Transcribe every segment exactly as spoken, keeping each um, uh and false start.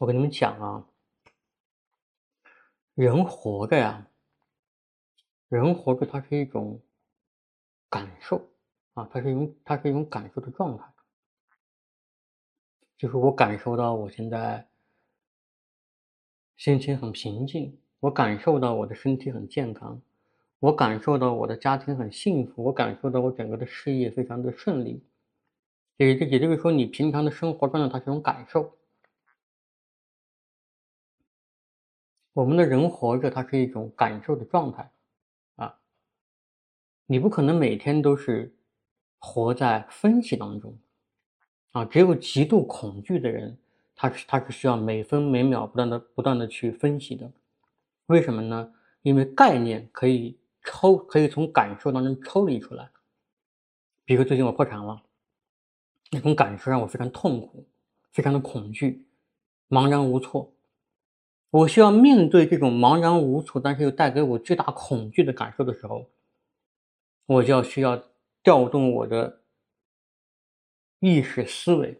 我跟你们讲啊，人活着呀，人活着它是一种感受啊，它是一种它是一种感受的状态。就是我感受到我现在心情很平静，我感受到我的身体很健康，我感受到我的家庭很幸福，我感受到我整个的事业非常的顺利。也就也就是说，你平常的生活状态它是一种感受。我们的人活着，它是一种感受的状态啊。你不可能每天都是活在分析当中啊，只有极度恐惧的人，他是他是需要每分每秒不断的不断的去分析的。为什么呢？因为概念可以抽，可以从感受当中抽离出来。比如最近我破产了，那种感受让我非常痛苦，非常的恐惧，茫然无措。我需要面对这种茫然无措，但是又带给我巨大恐惧的感受的时候，我就要需要调动我的意识思维，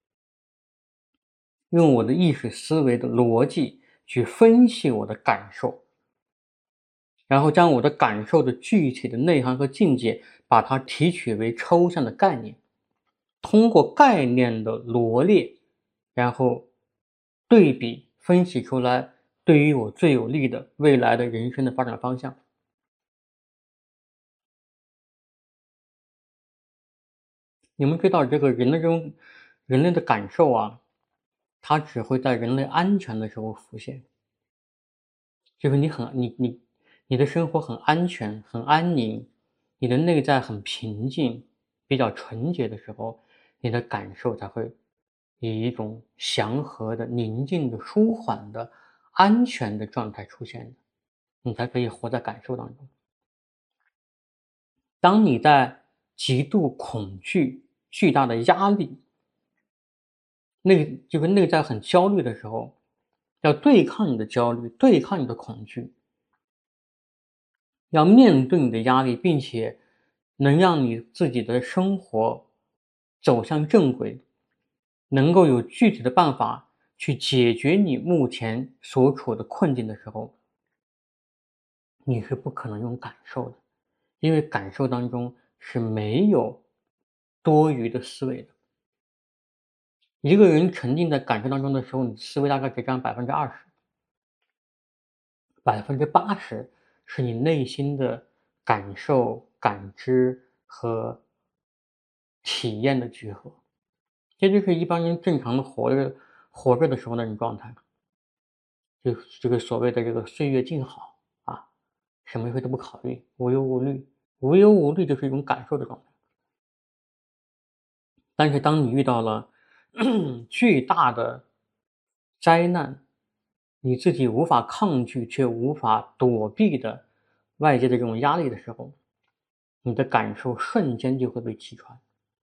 用我的意识思维的逻辑去分析我的感受，然后将我的感受的具体的内涵和境界，把它提取为抽象的概念，通过概念的罗列，然后对比分析出来对于我最有利的未来的人生的发展方向。你们知道这个人的这种人类的感受啊，它只会在人类安全的时候浮现。就是你很你你你的生活很安全、很安宁，你的内在很平静、比较纯洁的时候，你的感受才会以一种祥和的、宁静的、舒缓的、安全的状态出现的，你才可以活在感受当中。当你在极度恐惧、巨大的压力，内就是内在很焦虑的时候，要对抗你的焦虑，对抗你的恐惧，要面对你的压力，并且能让你自己的生活走向正轨，能够有具体的办法去解决你目前所处的困境的时候，你是不可能用感受的，因为感受当中是没有多余的思维的。一个人沉浸在感受当中的时候，你思维大概只占百分之二十，百分之八十是你内心的感受、感知和体验的聚合。这就是一般人正常的活着活着的时候那种状态，就这个所谓的这个岁月静好啊，什么事都不考虑，无忧无虑。无忧无虑就是一种感受的状态。但是当你遇到了巨大的灾难，你自己无法抗拒却无法躲避的外界的这种压力的时候，你的感受瞬间就会被击穿。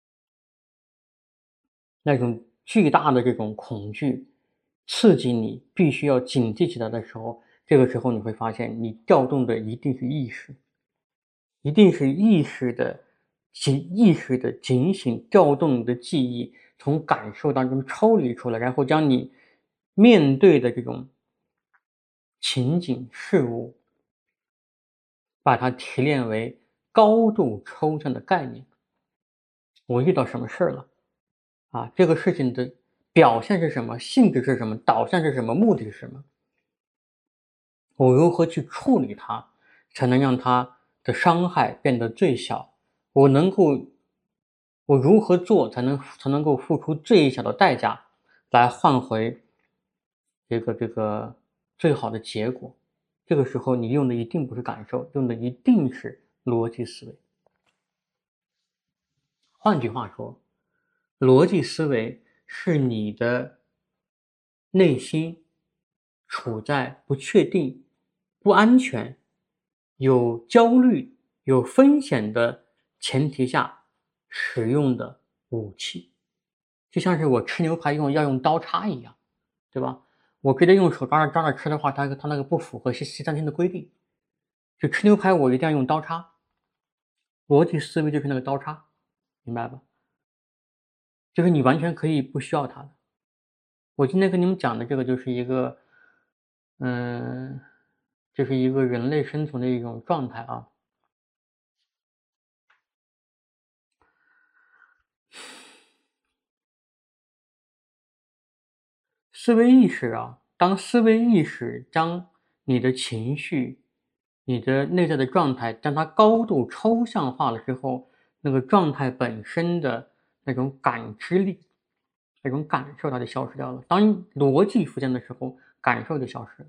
那种巨大的这种恐惧刺激你必须要警惕起来的时候，这个时候你会发现你调动的一定是意识，一定是意识的警意识的警醒，调动你的记忆，从感受当中抽离出来，然后将你面对的这种情景事物，把它提炼为高度抽象的概念。我遇到什么事儿了啊？这个事情的表现是什么？性质是什么？导向是什么？目的是什么？我如何去处理它，才能让它的伤害变得最小？我能够，我如何做才能才能够付出最小的代价，来换回这个这个最好的结果？这个时候你用的一定不是感受，用的一定是逻辑思维。换句话说，逻辑思维是你的内心处在不确定、不安全、有焦虑、有风险的前提下使用的武器，就像是我吃牛排用要用刀叉一样，对吧？我直接用手抓着抓着吃的话，它它那个不符合西西餐厅的规定。就吃牛排，我一定要用刀叉，逻辑思维就是那个刀叉，明白吧？就是你完全可以不需要它的。 我今天跟你们讲的这个就是一个，嗯，就是一个人类生存的一种状态啊。思维意识啊，当思维意识将你的情绪、你的内在的状态，将它高度抽象化了之后，那个状态本身的那种感知力、那种感受它就消失掉了。当逻辑出现的时候，感受就消失了。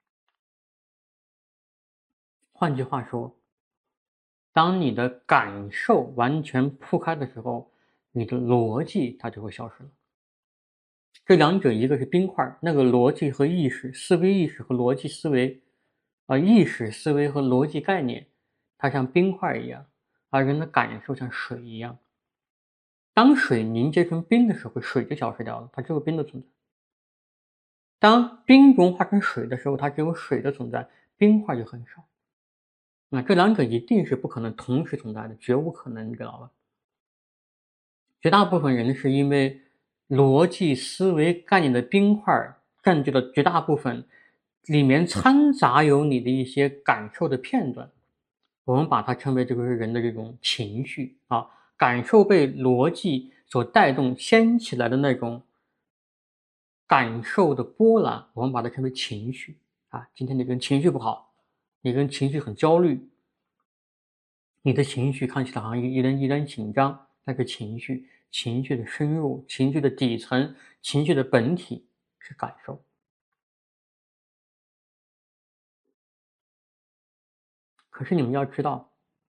换句话说，当你的感受完全铺开的时候，你的逻辑它就会消失了。这两者一个是冰块，那个逻辑和意识、思维意识和逻辑思维，啊、意识思维和逻辑概念，它像冰块一样，而人的感受像水一样。当水凝结成冰的时候，水就消失掉了，它只有冰的存在；当冰融化成水的时候，它只有水的存在，冰块就很少。那这两者一定是不可能同时存在的，绝无可能，你知道吧？绝大部分人是因为逻辑思维概念的冰块占据了绝大部分，里面掺杂有你的一些感受的片段，我们把它称为这个是人的这种情绪啊，感受被逻辑所带动掀起来的那种感受的波澜，我们把它称为情绪啊。今天你跟情绪不好，你跟情绪很焦虑，你的情绪看起来好像有点有点紧张，那个情绪，情绪的深入，情绪的底层，情绪的本体是感受。可是你们要知道，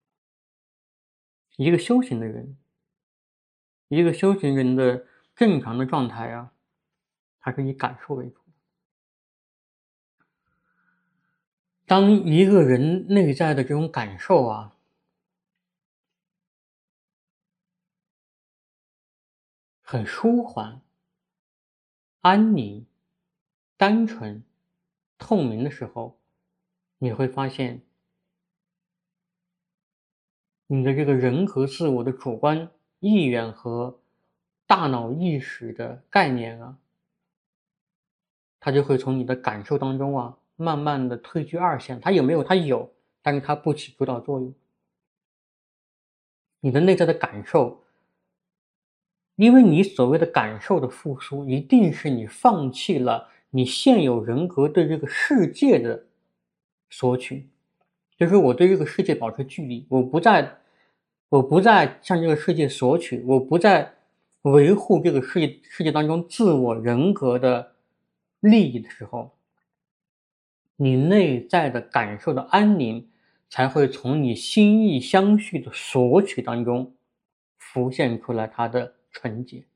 一个修行的人，一个修行人的正常的状态啊，它是以感受为主。当一个人内在的这种感受啊，很舒缓、安宁、单纯、透明的时候，你会发现你的这个人和自我的主观意愿和大脑意识的概念啊，它就会从你的感受当中啊，慢慢的退居二线。它有没有？它有，但是它不起主导作用。你的内在的感受，因为你所谓的感受的复苏，一定是你放弃了你现有人格对这个世界的索取，就是我对这个世界保持距离，我不再，我不再向这个世界索取，我不再维护这个世界世界当中自我人格的利益的时候，你内在的感受的安宁，才会从你心意相续的索取当中浮现出来它的纯洁。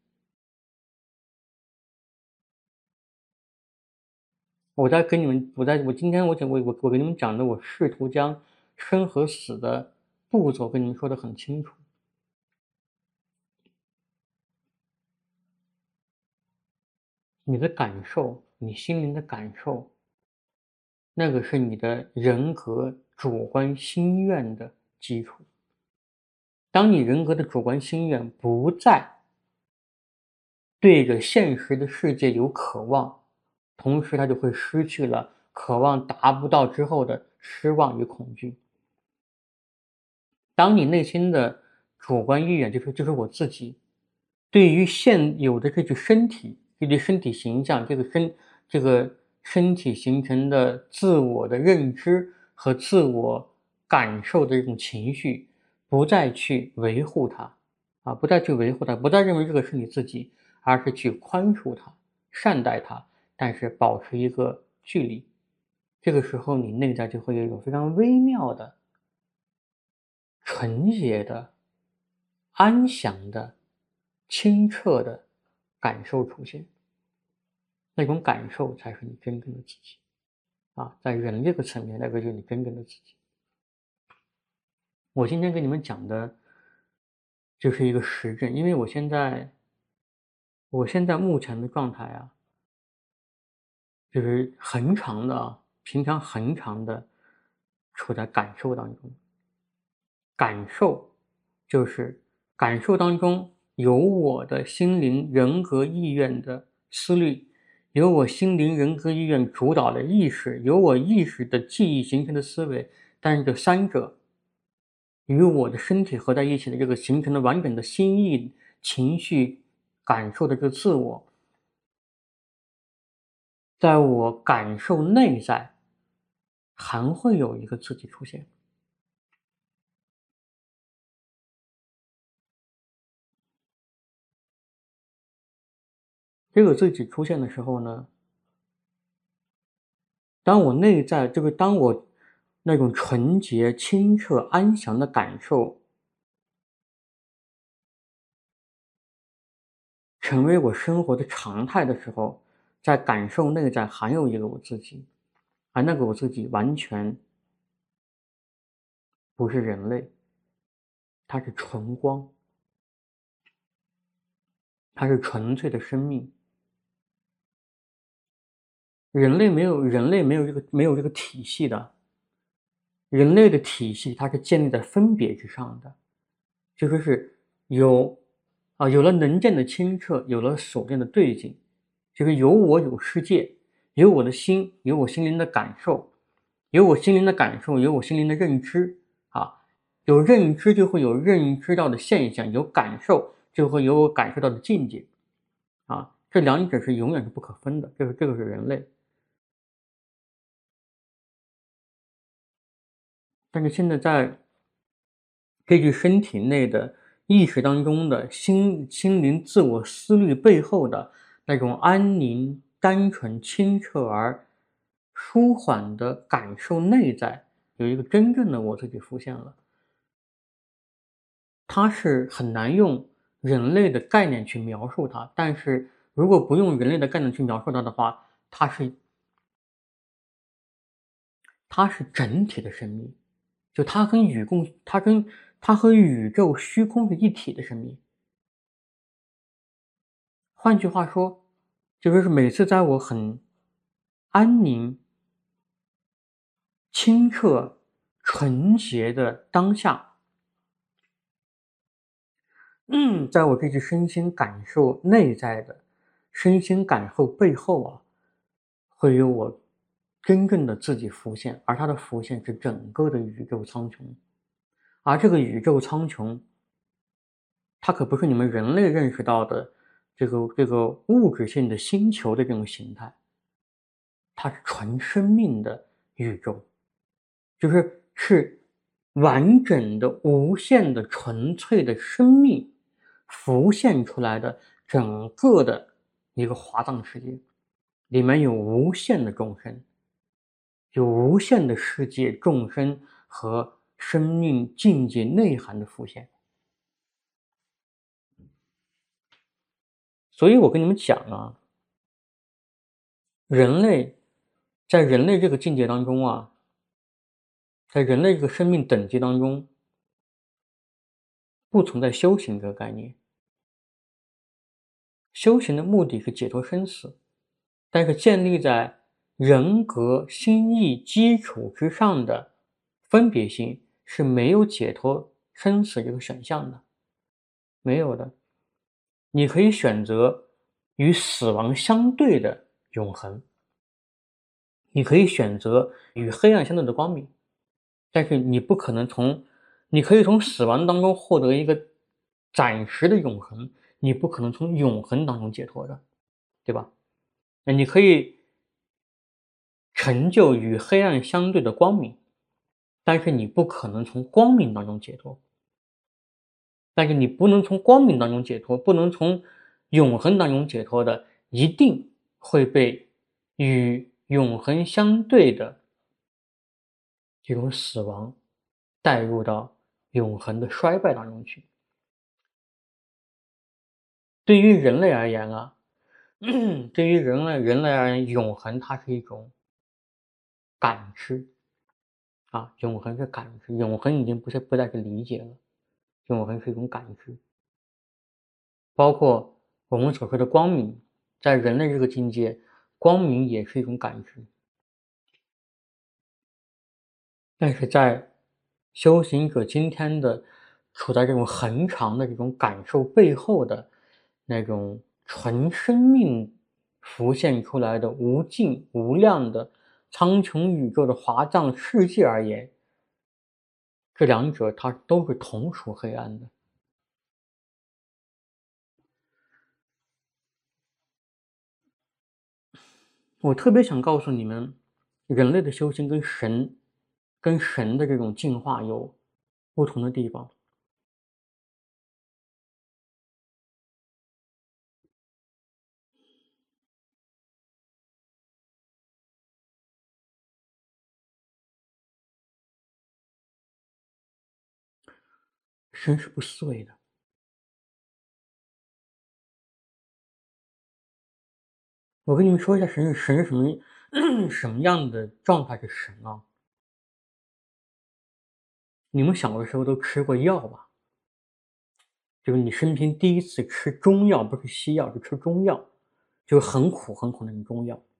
我在跟你们，我在我今天我讲我我我跟你们讲的，我试图将生和死的步骤跟你们说的很清楚。你的感受，你心灵的感受，那个是你的人格主观心愿的基础。当你人格的主观心愿不再对着现实的世界有渴望，同时它就会失去了渴望达不到之后的失望与恐惧。当你内心的主观意愿，就是就是我自己，对于现有的这具身体、这具身体形象、这个身这个身体形成的自我的认知和自我感受的这种情绪，不再去维护它，啊，不再去维护它，不再认为这个是你自己，而是去宽恕它、善待它，但是保持一个距离。这个时候，你内在就会有一种非常微妙的纯洁的、安详的、清澈的感受出现，那种感受才是你真正的自己啊！在人这个层面，那个就是你真正的自己。我今天跟你们讲的，就是一个实证，因为我现在，我现在目前的状态啊，就是很长的啊，平常很长的处在感受当中。感受就是感受当中有我的心灵人格意愿的思虑， 由我心灵人格意愿主导的意识，由我意识的记忆形成的思维，但是这三者与我的身体合在一起的这个形成的完整的心意、情绪、感受的这个自我，在我感受内在，还会有一个自己出现。这个自己出现的时候呢，当我内在这个当我那种纯洁、清澈、安详的感受成为我生活的常态的时候，在感受内在还有一个我自己，而那个我自己完全不是人类，它是纯光，它是纯粹的生命。人类没有人类没有这个没有这个体系的，人类的体系它是建立在分别之上的，就说是有啊有了能见的清澈，有了所见的对境，就是有我有世界，有我的心，有我心灵的感受，有我心灵的感受，有我心灵的认知啊，有认知就会有认知到的现象，有感受就会有我感受到的境界啊，这两者是永远是不可分的，这个这个是人类。但是现在在这具身体内的意识当中的心心灵自我思虑背后的那种安宁、单纯、清澈而舒缓的感受内在，有一个真正的我自己浮现了。它是很难用人类的概念去描述它，但是如果不用人类的概念去描述它的话，它是它是整体的生命，就它跟宇共，它跟它和宇宙虚空是一体的生命。换句话说，就说是每次在我很安宁、清澈、纯洁的当下，嗯，在我这具身心感受内在的身心感受背后啊，会有我真正的自己浮现，而它的浮现是整个的宇宙苍穹，而这个宇宙苍穹，它可不是你们人类认识到的这个这个物质性的星球的这种形态，它是纯生命的宇宙，就是是完整的、无限的、纯粹的生命浮现出来的整个的一个华藏世界，里面有无限的众生，有无限的世界众生和生命境界内涵的浮现。所以我跟你们讲啊，人类在人类这个境界当中啊，在人类这个生命等级当中，不存在修行这个概念。修行的目的是解脱生死，但是建立在人格心意基础之上的分别心是没有解脱生死这个选项的，没有的。你可以选择与死亡相对的永恒，你可以选择与黑暗相对的光明，但是你不可能从，你可以从死亡当中获得一个暂时的永恒，你不可能从永恒当中解脱的，对吧？那你可以成就与黑暗相对的光明，但是你不可能从光明当中解脱。但是你不能从光明当中解脱，不能从永恒当中解脱的，一定会被与永恒相对的这种死亡带入到永恒的衰败当中去。对于人类而言啊，对于人类人类而言，永恒它是一种感知啊，永恒是感知，永恒已经不是不再是理解了，永恒是一种感知。包括我们所说的光明，在人类这个境界，光明也是一种感知。但是在修行者今天的处在这种恒常的这种感受背后的那种纯生命浮现出来的无尽无量的苍穹宇宙的华藏世界而言，这两者它都是同属黑暗的。我特别想告诉你们，人类的修行跟神跟神的这种进化有不同的地方。神是不思维的。我跟你们说一下神是神是什么什么样的状态是神啊？你们小的时候都吃过药吧？就是你生平第一次吃中药，不是西药，是吃中药，就是很苦很苦那种中药。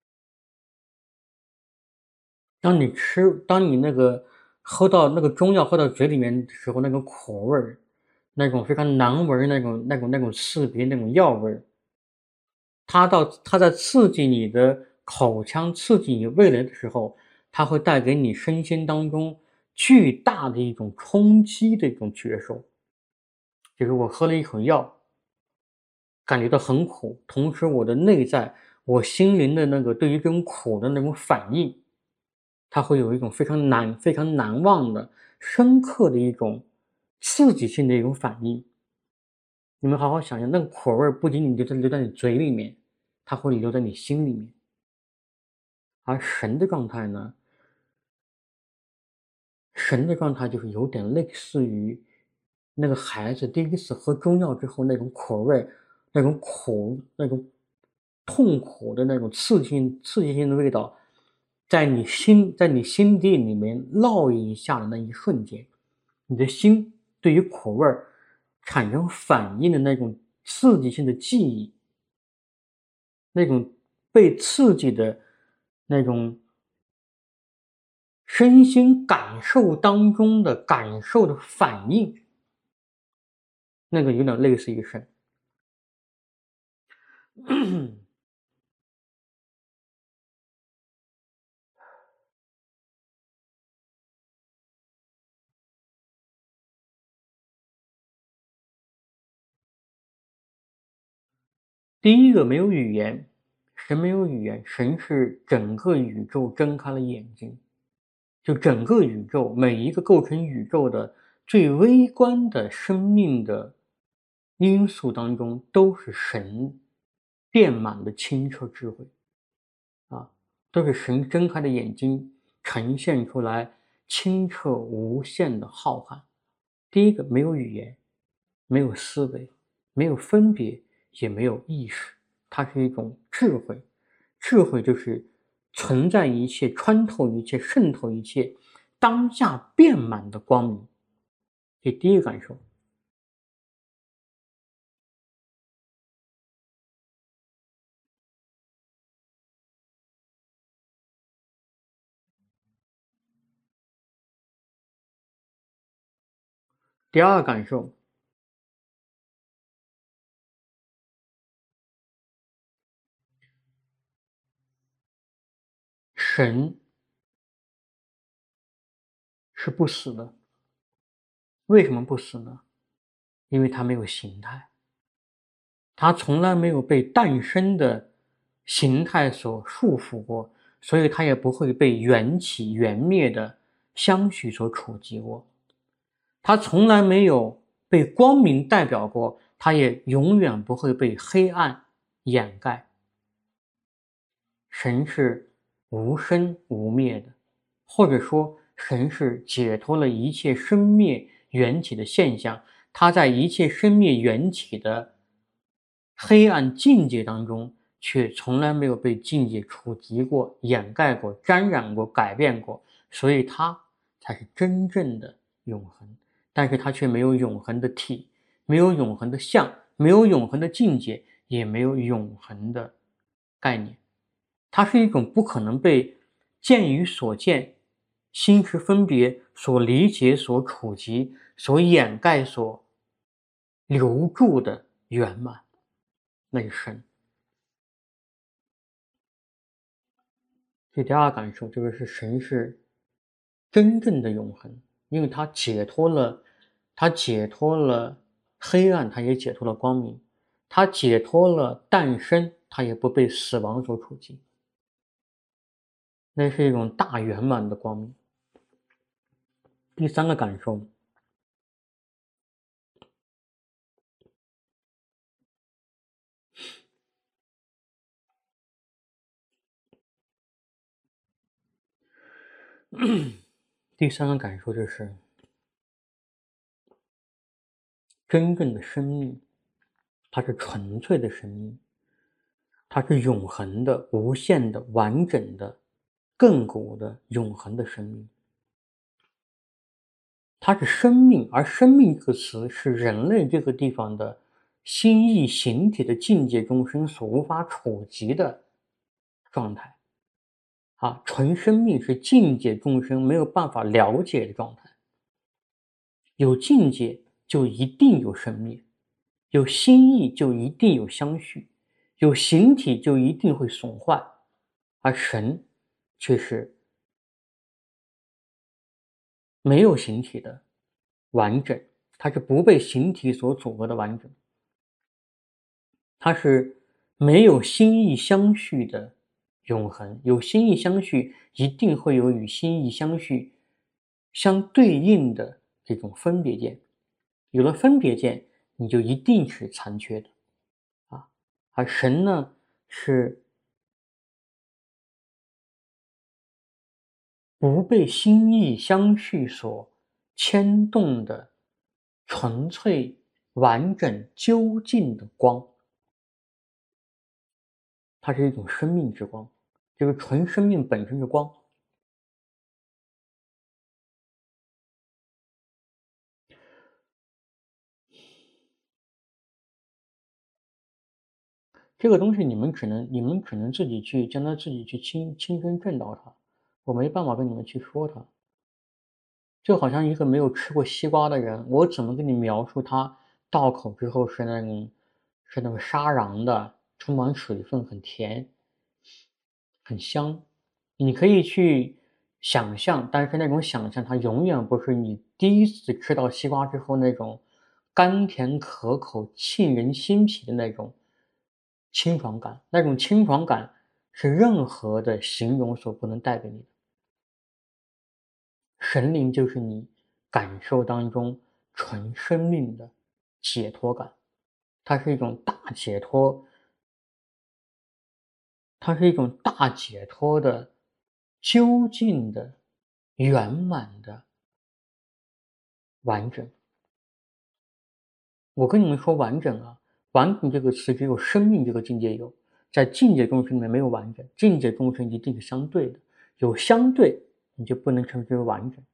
当你吃当你那个喝到那个中药喝到嘴里面的时候，那种苦味儿，那种非常难闻那种那种那种刺鼻那种药味儿，它到它在刺激你的口腔、刺激你味蕾的时候，它会带给你身心当中巨大的一种冲击的一种觉受。就是我喝了一口药，感觉到很苦，同时我的内在，我心灵的那个对于这种苦的那种反应，它会有一种非常难非常难忘的、深刻的一种刺激性的一种反应。你们好好想想，那个苦味儿不仅仅就在留在你嘴里面，它会留在你心里面。而神的状态呢，神的状态就是有点类似于那个孩子第一次喝中药之后那种苦味，那种苦、那种痛苦的那种刺激性刺激性的味道，在你心在你心底里面烙印下的那一瞬间，你的心对于苦味儿产生反应的那种刺激性的记忆，那种被刺激的那种身心感受当中的感受的反应，那个有点类似于神。第一个没有语言，神没有语言，神是整个宇宙睁开了眼睛，就整个宇宙每一个构成宇宙的最微观的生命的因素当中，都是神遍满的清澈智慧啊，都是神睁开的眼睛呈现出来清澈无限的浩瀚。第一个没有语言，没有思维，没有分别，也没有意识，它是一种智慧。智慧就是存在一切、穿透一切、渗透一切，当下遍满的光明。这第一个感受。第二个感受，神是不死的。为什么不死呢？因为它没有形态，它从来没有被诞生的形态所束缚过，所以它也不会被缘起缘灭的相续所触及过。它从来没有被光明代表过，它也永远不会被黑暗掩盖。神是无生无灭的，或者说神是解脱了一切生灭缘起的现象，它在一切生灭缘起的黑暗境界当中，却从来没有被境界触及过、掩盖过、沾染过、改变过，所以它才是真正的永恒。但是它却没有永恒的体，没有永恒的相，没有永恒的境界，也没有永恒的概念。它是一种不可能被见于所见、心识分别所理解、所触及、所掩盖、所留住的圆满，那是神。 这第二个感受，这个是神是真正的永恒，因为他解脱了，他解脱了黑暗，他也解脱了光明，他解脱了诞生，他也不被死亡所触及，那是一种大圆满的光明。第三个感受，第三个感受就是真正的生命，它是纯粹的生命，它是永恒的、无限的、完整的、亘古的、永恒的生命。它是生命，而生命这个词是人类这个地方的心意形体的境界众生所无法触及的状态。啊，纯生命是境界众生没有办法了解的状态。有境界就一定有生灭，有心意就一定有相续，有形体就一定会损坏，而神却是没有形体的完整，它是不被形体所阻隔的完整，它是没有心意相续的永恒。有心意相续，一定会有与心意相续相对应的这种分别见，有了分别见，你就一定是残缺的啊。而神呢，是不被心意相续所牵动的纯粹、完整、究竟的光，它是一种生命之光，这个纯生命本身是光。这个东西你们只能你们只能自己去将它自己去亲亲身证到它，我没办法跟你们去说它。就好像一个没有吃过西瓜的人，我怎么跟你描述它到口之后是那种是那种沙瓤的，充满水分，很甜，很香。你可以去想象，但是那种想象它永远不是你第一次吃到西瓜之后那种甘甜可口、沁人心脾的那种清爽感。那种清爽感是任何的形容所不能带给你的。神灵就是你感受当中纯生命的解脱感，它是一种大解脱，它是一种大解脱的、究竟的、圆满的完整。我跟你们说完整啊，完整这个词只有生命这个境界有，在境界众生里面没有完整，境界众生一定是相对的，有相对你就不能称之为完整。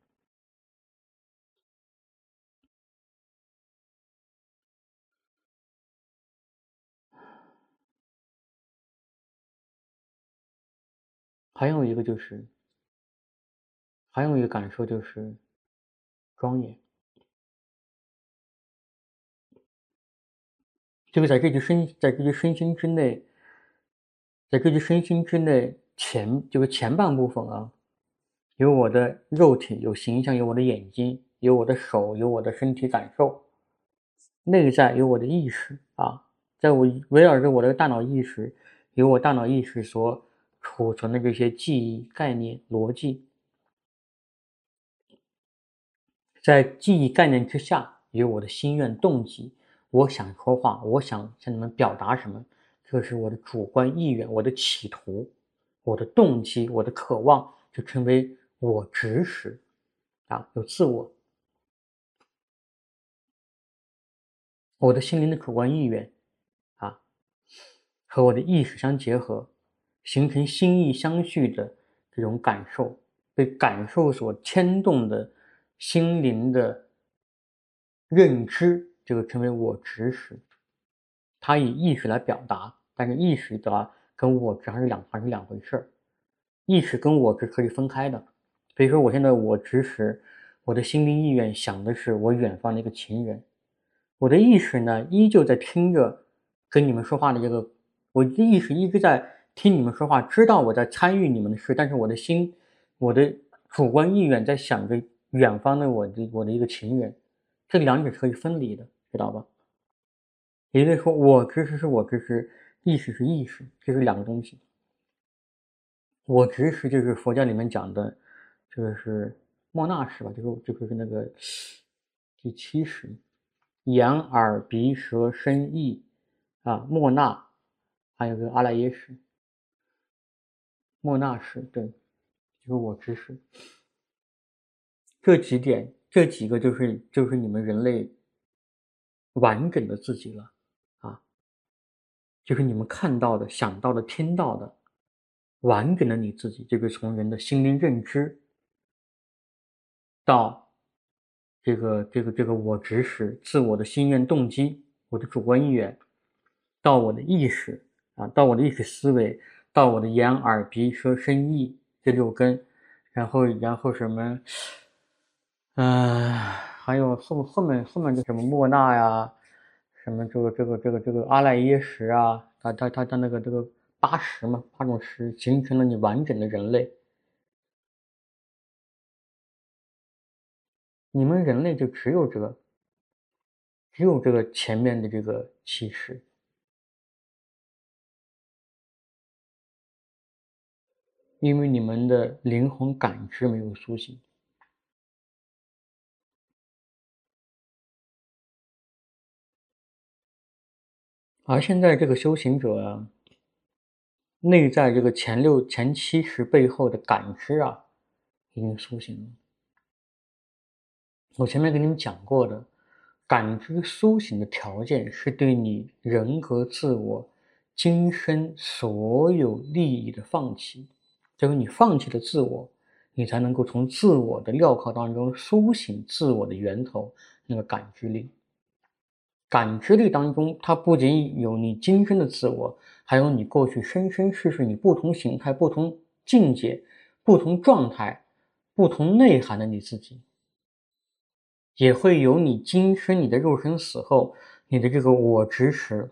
还有一个就是，还有一个感受就是庄严。这个在这具身在这具身心之内，在这具身心之内前这个前半部分啊，有我的肉体，有形象，有我的眼睛，有我的手，有我的身体感受，内在有我的意识啊，在我围绕着我的大脑意识，有我大脑意识所储存的这些记忆、概念、逻辑，在记忆概念之下，有我的心愿、动机。我想说话，我想向你们表达什么，这是我的主观意愿，我的企图，我的动机，我的渴望，就成为我执识啊，有自我，我的心灵的主观意愿啊，和我的意识相结合，形成心意相续的这种感受，被感受所牵动的心灵的认知，这个称为我执识。它以意识来表达，但是意识的跟我执还是两还是两回事儿。意识跟我执可以分开的。比如说，我现在我执识，我的心灵意愿想的是我远方的一个情人，我的意识呢依旧在听着跟你们说话的这个，我的意识一直在听你们说话，知道我在参与你们的事，但是我的心，我的主观意愿在想着远方的我的我的一个情人，这两者是可以分离的，知道吧？也就是说，我执实是我执实，意识是意识，这是两个东西。我执实就是佛教里面讲的，这个是莫那识吧，就是就是那个第七识，眼耳鼻舌身意啊，莫那，还有个阿赖耶识，莫那识，对，就是我执实。这几点，这几个就是就是你们人类完整的自己了啊，就是你们看到的、想到的、听到的，完整的你自己，这个从人的心灵认知到这个这个这个我执识、自我的心愿动机、我的主观意愿，到我的意识啊，到我的意识思维，到我的眼耳鼻舌身意这六根，然后然后什么，嗯、还有后后面后面的什么莫那呀，什么这个这个这个这个阿赖耶识啊，它它它它那个这个八识嘛，八种识形成了你完整的人类。你们人类就只有这个，只有这个前面的这个七识，因为你们的灵魂感知没有苏醒。而现在这个修行者啊，内在这个前六前七识背后的感知啊，已经苏醒了。我前面跟你们讲过的，感知苏醒的条件是对你人格自我、今生所有利益的放弃。就是你放弃了自我，你才能够从自我的镣铐当中苏醒自我的源头，那个感知力。感知力当中，它不仅有你今生的自我，还有你过去生生世世你不同形态、不同境界、不同状态、不同内涵的你自己。也会有你今生你的肉身死后，你的这个我执识，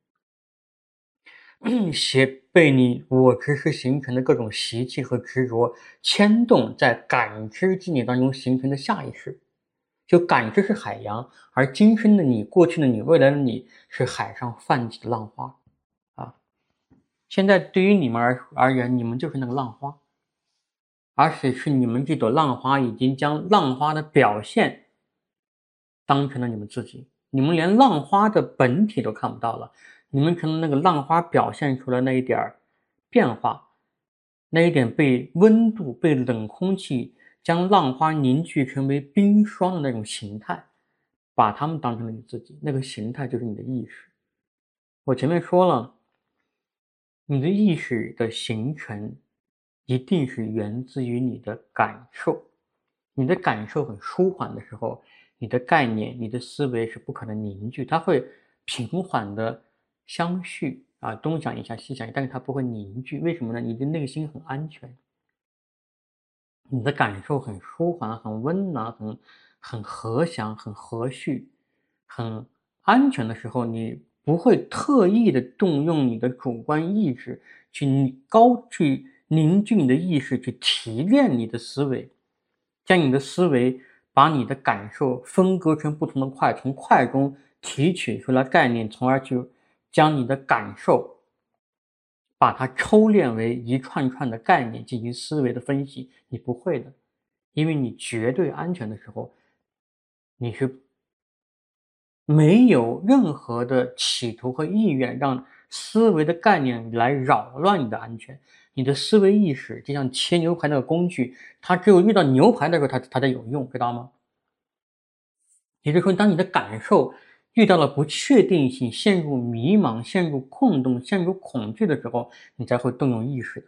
些被你我执识形成的各种习气和执着牵动，在感知经历当中形成的下意识。就感知是海洋，而今生的你、过去的你、未来的你是海上泛起的浪花啊！现在对于你们而而言，你们就是那个浪花，而且是你们这朵浪花已经将浪花的表现当成了你们自己，你们连浪花的本体都看不到了，你们可能那个浪花表现出来那一点变化，那一点被温度、被冷空气将浪花凝聚成为冰霜的那种形态，把它们当成了你自己，那个形态就是你的意识。我前面说了，你的意识的形成一定是源自于你的感受，你的感受很舒缓的时候，你的概念、你的思维是不可能凝聚，它会平缓的相续啊，东想一下西想一下，但是它不会凝聚。为什么呢？你的内心很安全，你的感受很舒缓、很温暖、很很和祥、很和煦、很安全的时候，你不会特意的动用你的主观意志去高去凝聚你的意识，去提炼你的思维，将你的思维把你的感受分割成不同的块，从块中提取出来概念，从而去将你的感受把它抽炼为一串串的概念进行思维的分析，你不会的，因为你绝对安全的时候，你是没有任何的企图和意愿让思维的概念来扰乱你的安全。你的思维意识就像切牛排那个工具，它只有遇到牛排的时候，它它才有用，知道吗？也就是说，当你的感受遇到了不确定性，陷入迷茫、陷入空洞、陷入恐惧的时候，你才会动用意识的。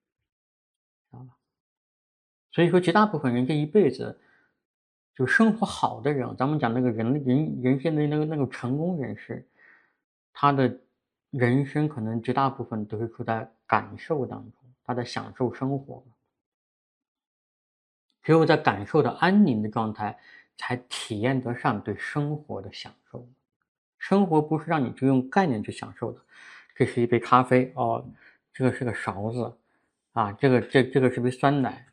所以说，绝大部分人这一辈子，就生活好的人，咱们讲那个人人人生的那个那个成功人士，他的人生可能绝大部分都是处在感受当中，他在享受生活。只有在感受的安宁的状态，才体验得上对生活的享受。生活不是让你就用概念去享受的，这是一杯咖啡哦， 这个是个勺子啊，这个这这个是杯酸奶。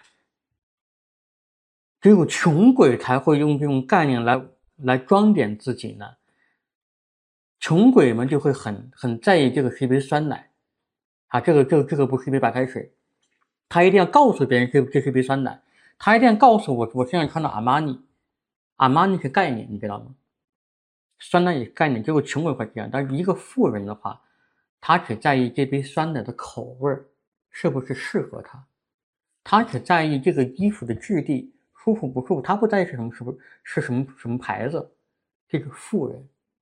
只有穷鬼才会用这种概念来来装点自己呢。穷鬼们就会很很在意这个是一杯酸奶啊，这个这个这个不是一杯白开水，他一定要告诉别人这这是一杯酸奶，他一定要告诉我我身上穿的阿玛尼，阿玛尼是概念，你知道吗？酸奶也是概念，只有穷鬼会这样，但是一个富人的话，他只在意这杯酸奶的口味是不是适合他，他只在意这个衣服的质地舒服不舒服，他不在意是什么是不是什么什么牌子，这是富人。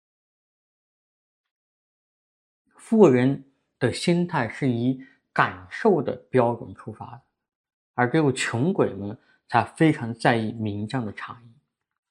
富人的心态是以感受的标准出发的，而只有穷鬼们才非常在意名相的差异。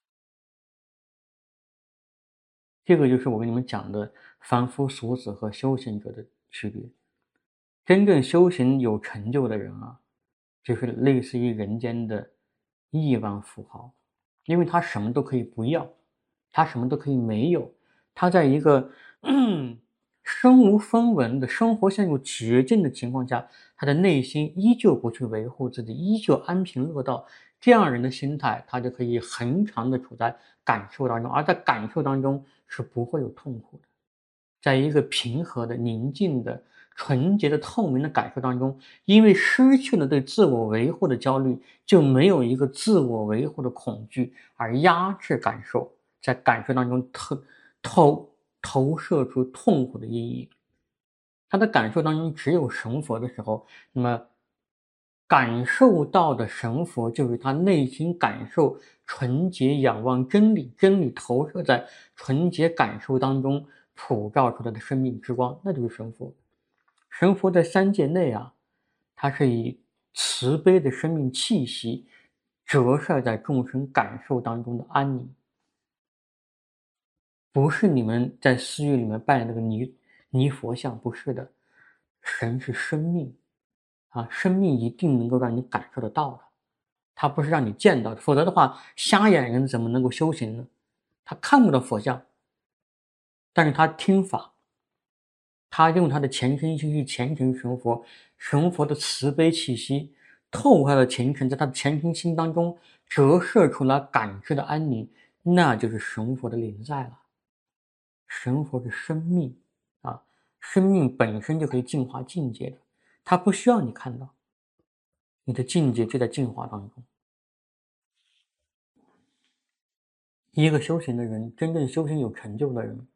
这个就是我跟你们讲的凡夫俗子和修行者的区别。真正修行有成就的人啊，就是类似于人间的亿万富豪，因为他什么都可以不要，他什么都可以没有，他在一个身无分文的生活陷入绝境的情况下，他的内心依旧不去维护自己，依旧安贫乐道。这样人的心态，他就可以恒长的处在感受当中，而在感受当中是不会有痛苦的。在一个平和的、宁静的、纯洁的、透明的感受当中，因为失去了对自我维护的焦虑，就没有一个自我维护的恐惧，而压制感受，在感受当中投投投射出痛苦的意义。他的感受当中只有神佛的时候，那么感受到的神佛就是他内心感受纯洁，仰望真理，真理投射在纯洁感受当中普照出来的生命之光，那就是神佛。神佛在三界内啊，它是以慈悲的生命气息折射在众生感受当中的安宁，不是你们在寺院里面拜那个泥泥佛像，不是的。神是生命啊，生命一定能够让你感受得到的，它不是让你见到的，否则的话，瞎眼人怎么能够修行呢？他看不到佛像，但是他听法，他用他的前生心去虔诚神佛，神佛的慈悲气息透过他的虔诚，在他的前生心当中折射出来感知的安宁，那就是神佛的临在了。神佛是生命啊，生命本身就可以净化境界的，它不需要你看到，你的境界就在净化当中。一个修行的人，真正修行有成就的人，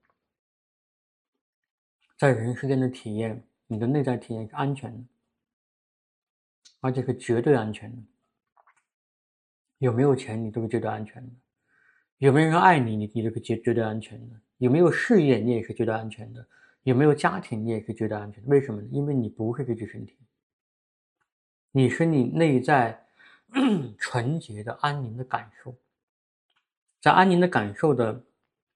在人世间的体验，你的内在体验是安全的，而且是绝对安全的。有没有钱，你都是绝对安全的；有没有人爱你，你你都是绝绝对安全的；有没有事业，你也是绝对安全的；有没有家庭，你也是绝对安全的。为什么呢？因为你不是这具身体，你是你内在纯洁的安宁的感受，在安宁的感受的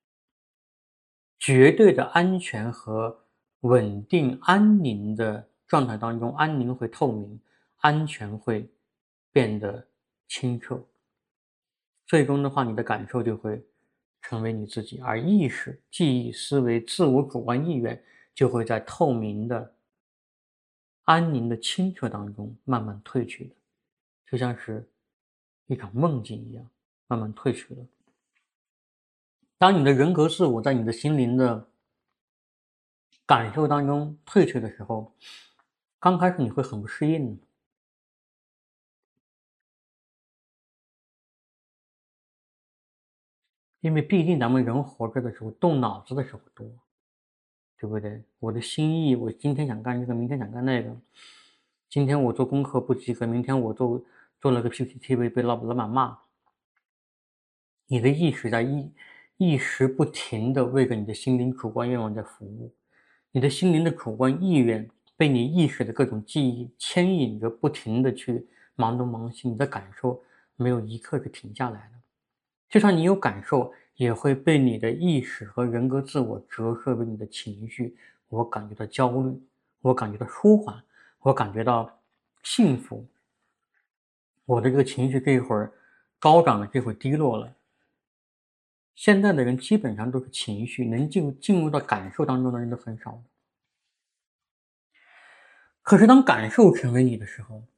绝对的安全和稳定安宁的状态当中，安宁会透明，安全会变得清澈。最终的话，你的感受就会成为你自己，而意识、记忆、思维、自我主观意愿就会在透明的、安宁的清澈当中慢慢褪去的，就像是一场梦境一样，慢慢褪去了。当你的人格自我在你的心灵的感受当中退去的时候，刚开始你会很不适应的，因为毕竟咱们人活着的时候动脑子的时候多，对不对？我的心意，我今天想干这个，明天想干那个。今天我做功课不及格，明天我做做了个 P P T 被被老老板骂。你的意识在一一时不停的为着你的心灵主观愿望在服务，你的心灵的主观意愿被你意识的各种记忆牵引着，不停的去忙东忙西，你的感受没有一刻是停下来的。就算你有感受，也会被你的意识和人格自我折射为你的情绪。我感觉到焦虑，我感觉到舒缓，我感觉到幸福。我的这个情绪这一会儿高涨了，这会儿低落了。现在的人基本上都是情绪，能进入进入到感受当中的人都很少。 可是当感受成为你的时候，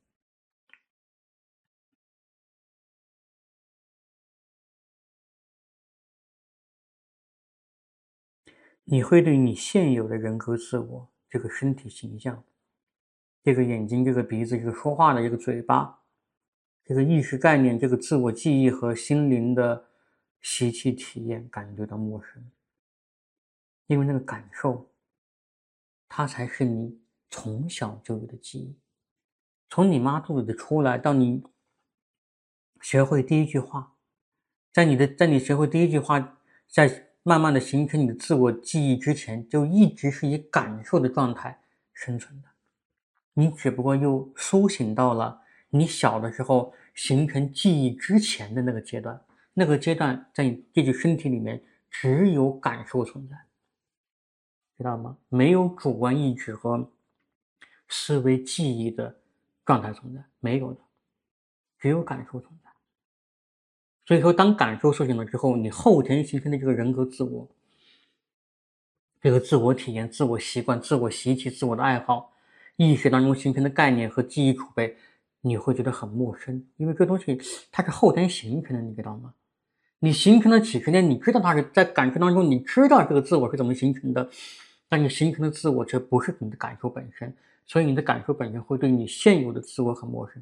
你会对你现有的人格自我，这个身体形象，这个眼睛、这个鼻子、这个说话的这个嘴巴，这个意识概念、这个自我记忆和心灵的习气体验感觉到陌生，因为那个感受，它才是你从小就有的记忆。从你妈肚子里出来到你学会第一句话，在你的在你学会第一句话，在慢慢的形成你的自我记忆之前，就一直是以感受的状态生存的。你只不过又苏醒到了你小的时候形成记忆之前的那个阶段，那个阶段在你这具身体里面只有感受存在，知道吗？没有主观意志和思维记忆的状态存在，没有的，只有感受存在。所以说，当感受苏醒了之后，你后天形成的这个人格自我，这个自我体验、自我习惯、自我习气、自我的爱好，意识当中形成的概念和记忆储备，你会觉得很陌生，因为这东西它是后天形成的，你知道吗？你形成了几十年，你知道它是在感受当中，你知道这个自我是怎么形成的，但你形成的自我却不是你的感受本身，所以你的感受本身会对你现有的自我很陌生。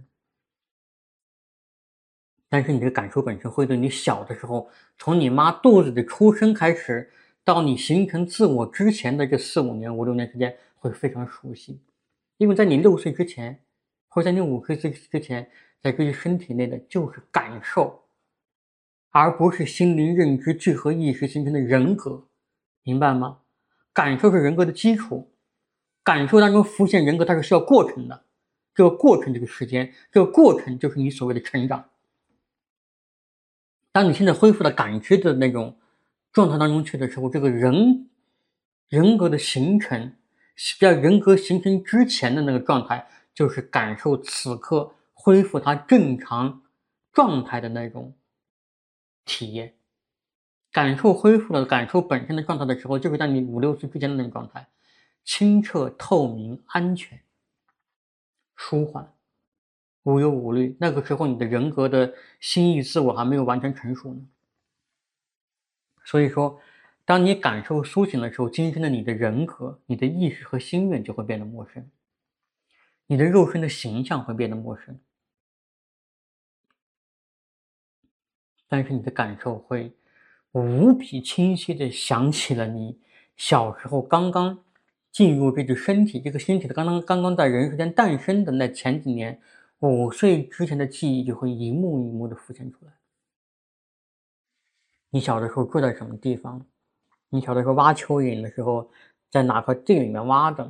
但是你的感受本身会对你小的时候，从你妈肚子里出生开始，到你形成自我之前的这四五年、五六年时间，会非常熟悉。因为在你六岁之前，或者在你五岁之之前，在这些身体内的就是感受，而不是心灵认知聚合意识形成的人格，明白吗？感受是人格的基础，感受当中浮现人格，它是需要过程的。这个过程，这个时间，这个过程就是你所谓的成长。当你现在恢复到感知的那种状态当中去的时候，这个人人格的形成，在人格形成之前的那个状态，就是感受此刻恢复它正常状态的那种体验。感受恢复了感受本身的状态的时候，就是在你五六岁之前的那种状态，清澈、透明、安全、舒缓、无忧无虑。那个时候，你的人格的心意自我还没有完全成熟呢。所以说，当你感受苏醒的时候，今天的你的人格、你的意识和心愿就会变得陌生，你的肉身的形象会变得陌生，但是你的感受会无比清晰地想起了你小时候刚刚进入这具身体，这个身体的刚刚刚刚在人世间诞生的那前几年，五岁之前的记忆就会一幕一幕地浮现出来。你小的时候住在什么地方？你小的时候挖蚯蚓的时候，在哪块地里面挖的？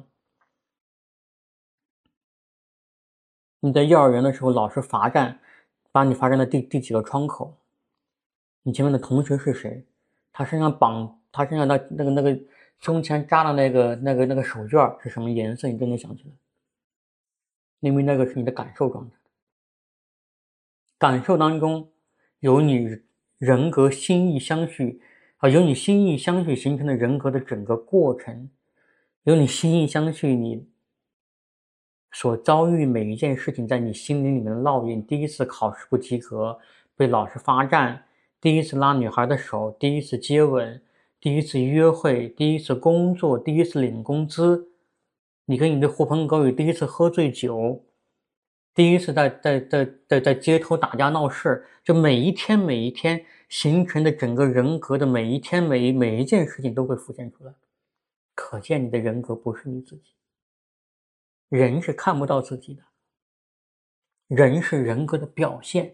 你在幼儿园的时候，老师罚站，把你罚站在第第几个窗口？你前面的同学是谁？他身上绑，他身上的那个那个胸前扎的那个那个那个手绢是什么颜色？你都能想起来，因为那个是你的感受状态。感受当中有你人格心意相续啊，有你心意相续形成的人格的整个过程，有你心意相续你所遭遇每一件事情在你心灵里面的烙印。第一次考试不及格，被老师罚站；第一次拉女孩的手；第一次接吻；第一次约会；第一次工作；第一次领工资；你跟你的狐朋狗友第一次喝醉酒；第一次在在在在在街头打架闹事，就每一天每一天形成的整个人格的每一天每一每一件事情都会浮现出来。可见你的人格不是你自己，人是看不到自己的。人是人格的表现，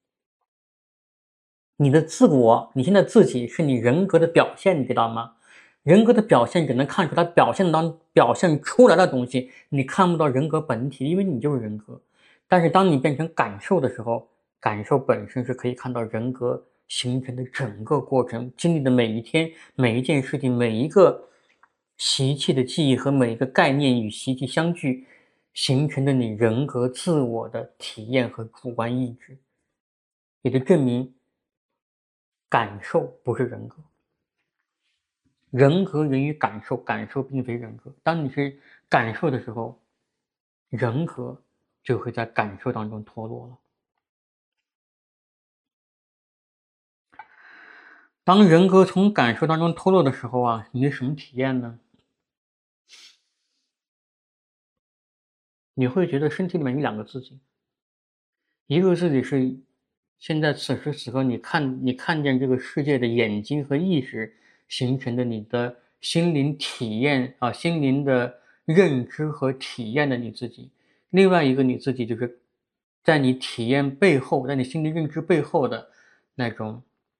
你的自我，你现在自己是你人格的表现，你知道吗？人格的表现只能看出它表现当表现出来的东西，你看不到人格本体，因为你就是人格。但是当你变成感受的时候，感受本身是可以看到人格形成的整个过程，经历的每一天、每一件事情、每一个习气的记忆和每一个概念与习气相聚，形成的你人格自我的体验和主观意志，也就证明感受不是人格，人格源于感受，感受并非人格。当你是感受的时候， 人格就会在感受当中脱落了。当人格从感受当中脱落的时候啊，你有什么体验呢？你会觉得身体里面有两个自己，一个自己是现在此时此刻你看你看见这个世界的眼睛和意识形成的你的心灵体验啊，心灵的认知和体验的你自己。另外一个你自己就是在你体验背后，在你心灵认知背后的那种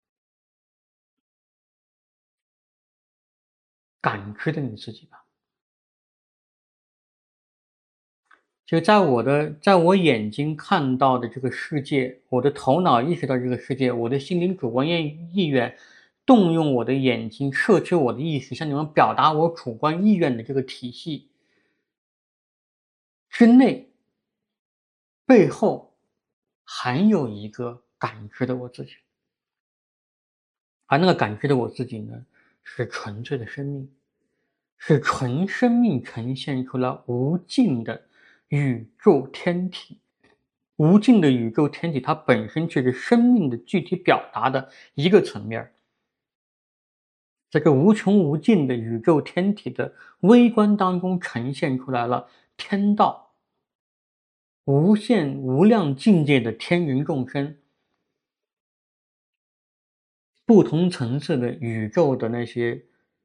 感知的你自己吧。就在我的在我眼睛看到的这个世界，我的头脑意识到这个世界，我的心灵主观意意愿，动用我的眼睛，摄取我的意识，向你们表达我主观意愿的这个体系之内，背后还有一个感知的我自己，而那个感知的我自己呢，是纯粹的生命，是纯生命呈现出了无尽的宇宙天体。无尽的宇宙天体，它本身就是生命的具体表达的一个层面儿。这个无穷无尽的宇宙天体的微观当中呈现出来了天道，无限无量境界的天人众生，不同层次的宇宙的那些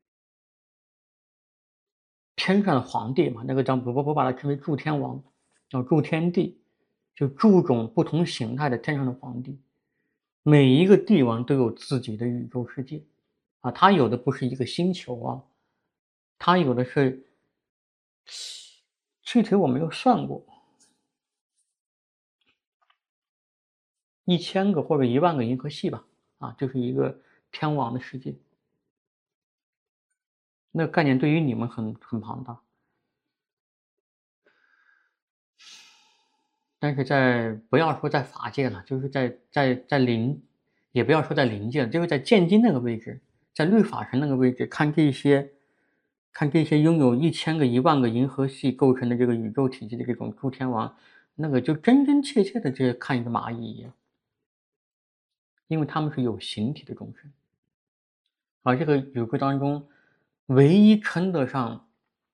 天上的皇帝嘛，那个叫我我我把它称为诸天王，叫诸天帝，就诸种不同形态的天上的皇帝。每一个帝王都有自己的宇宙世界啊，他有的不是一个星球啊，他有的是具体我没有算过，一千个或者一万个银河系吧，啊，就是一个天王的世界。那个概念对于你们很很庞大，但是在不要说在法界了，就是在在在灵，也不要说在灵界了，就是在剑经那个位置，在律法神那个位置，看这些，看这些拥有一千个、一万个银河系构成的这个宇宙体系的这种诸天王，那个就真真切切的就看一个蚂蚁一样，因为他们是有形体的众生，而这个宇宙当中，唯一称得上，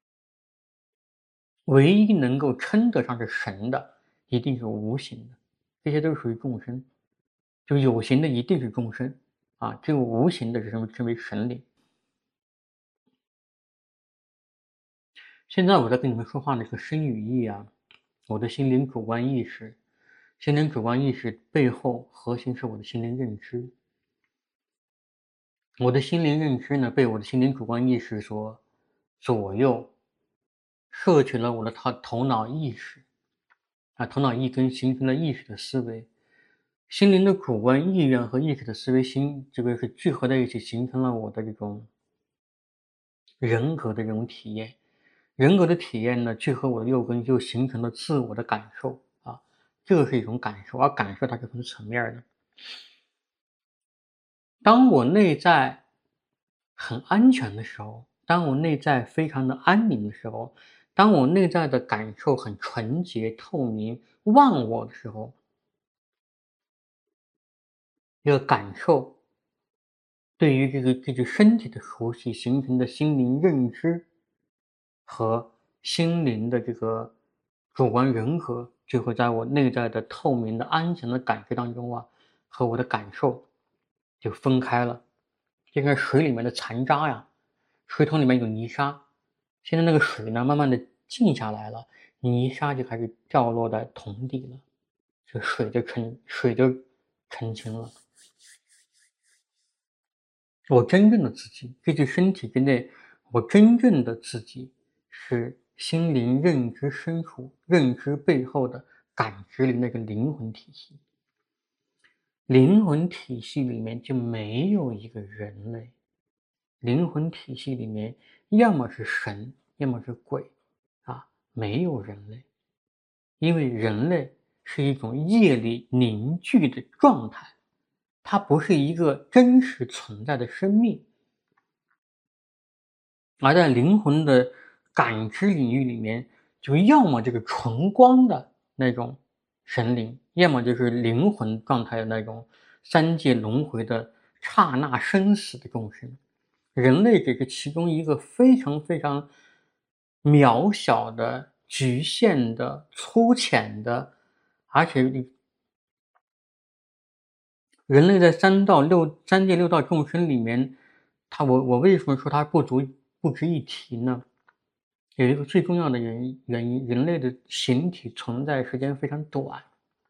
唯一能够称得上是神的，一定是无形的，这些都是属于众生。就有形的一定是众生啊，只有无形的是什么？称为神灵。现在我在跟你们说话的这个声语义啊，我的心灵主观意识，心灵主观意识背后核心是我的心灵认知。我的心灵认知呢，被我的心灵主观意识所左右，摄取了我的头头脑意识啊，头脑一根形成了意识的思维。心灵的主观意愿和意识的思维心，这个是聚合在一起，形成了我的这种人格的这种体验。人格的体验呢，聚合我的六根，就形成了自我的感受啊，这是一种感受，而感受它是分层面的。当我内在很安全的时候，当我内在非常的安宁的时候，当我内在的感受很纯洁、透明、忘我的时候，这个感受对于这个这个身体的熟悉形成的心灵认知和心灵的这个主观人格，就会在我内在的透明的安详的感觉当中啊，和我的感受就分开了。就跟水里面的残渣呀，水桶里面有泥沙，现在那个水呢，慢慢的静下来了，泥沙就开始掉落在桶底了，这水就澄水就澄清了。我真正的自己，这具身体之内，我真正的自己是心灵认知深处、认知背后的感知里那个灵魂体系。灵魂体系里面就没有一个人类，灵魂体系里面要么是神，要么是鬼，啊，没有人类，因为人类是一种业力凝聚的状态，它不是一个真实存在的生命。而在灵魂的感知领域里面， 就要么就是纯光的那种神灵，要么就是灵魂状态的那种三界轮回的刹那生死的众生。人类只是其中一个非常非常渺小的、局限的、粗浅的，而且人类在三道六三界六道众生里面，他我我为什么说他不足不值一提呢？有一个最重要的原因原因，人类的形体存在时间非常短。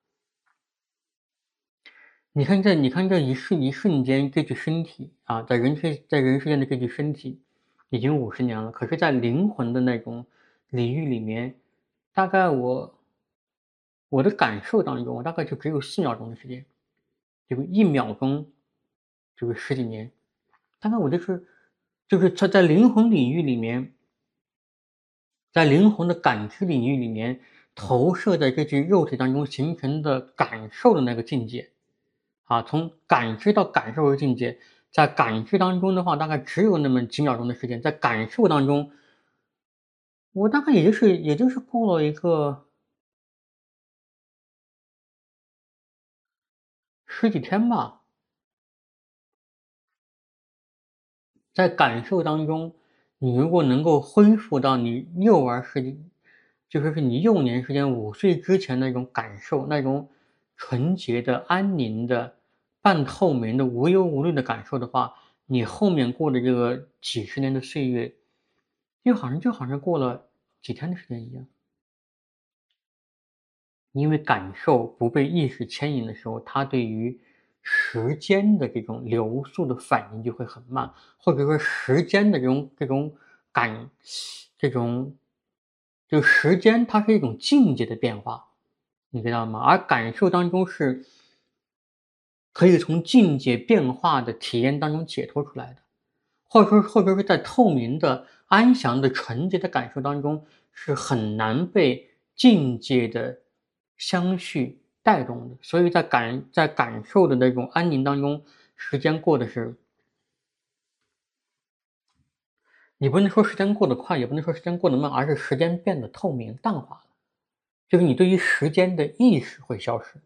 你看这你看这一瞬一瞬间，这具身体啊，在人世在人世间的这具身体已经五十年了，可是在灵魂的那种领域里面，大概我我的感受当中，大概就只有四秒钟的时间，就一秒钟就是十几年。大概我就是就是在在灵魂领域里面，在灵魂的感知领域里面，投射在这具肉体当中形成的感受的那个境界。啊，从感知到感受的境界，在感知当中的话，大概只有那么几秒钟的时间，在感受当中，我大概也就是也就是过了一个十几天吧。在感受当中，你如果能够恢复到你幼儿时期，就说是你幼年时间五岁之前那种感受，那种纯洁的、安宁的、半透明的、无忧无虑的感受的话，你后面过的这个几十年的岁月，就好像就好像过了几天的时间一样。因为感受不被意识牵引的时候，它对于时间的这种流速的反应就会很慢，或者说时间的这种这种感这种就时间它是一种境界的变化，你知道吗？而感受当中是可以从境界变化的体验当中解脱出来的。或者说或者说在透明的、安详的、纯洁的感受当中，是很难被境界的相续带动的。所以在感在感受的那种安宁当中，时间过的是你不能说时间过得快，也不能说时间过得慢，而是时间变得透明淡化了。就是你对于时间的意识会消失。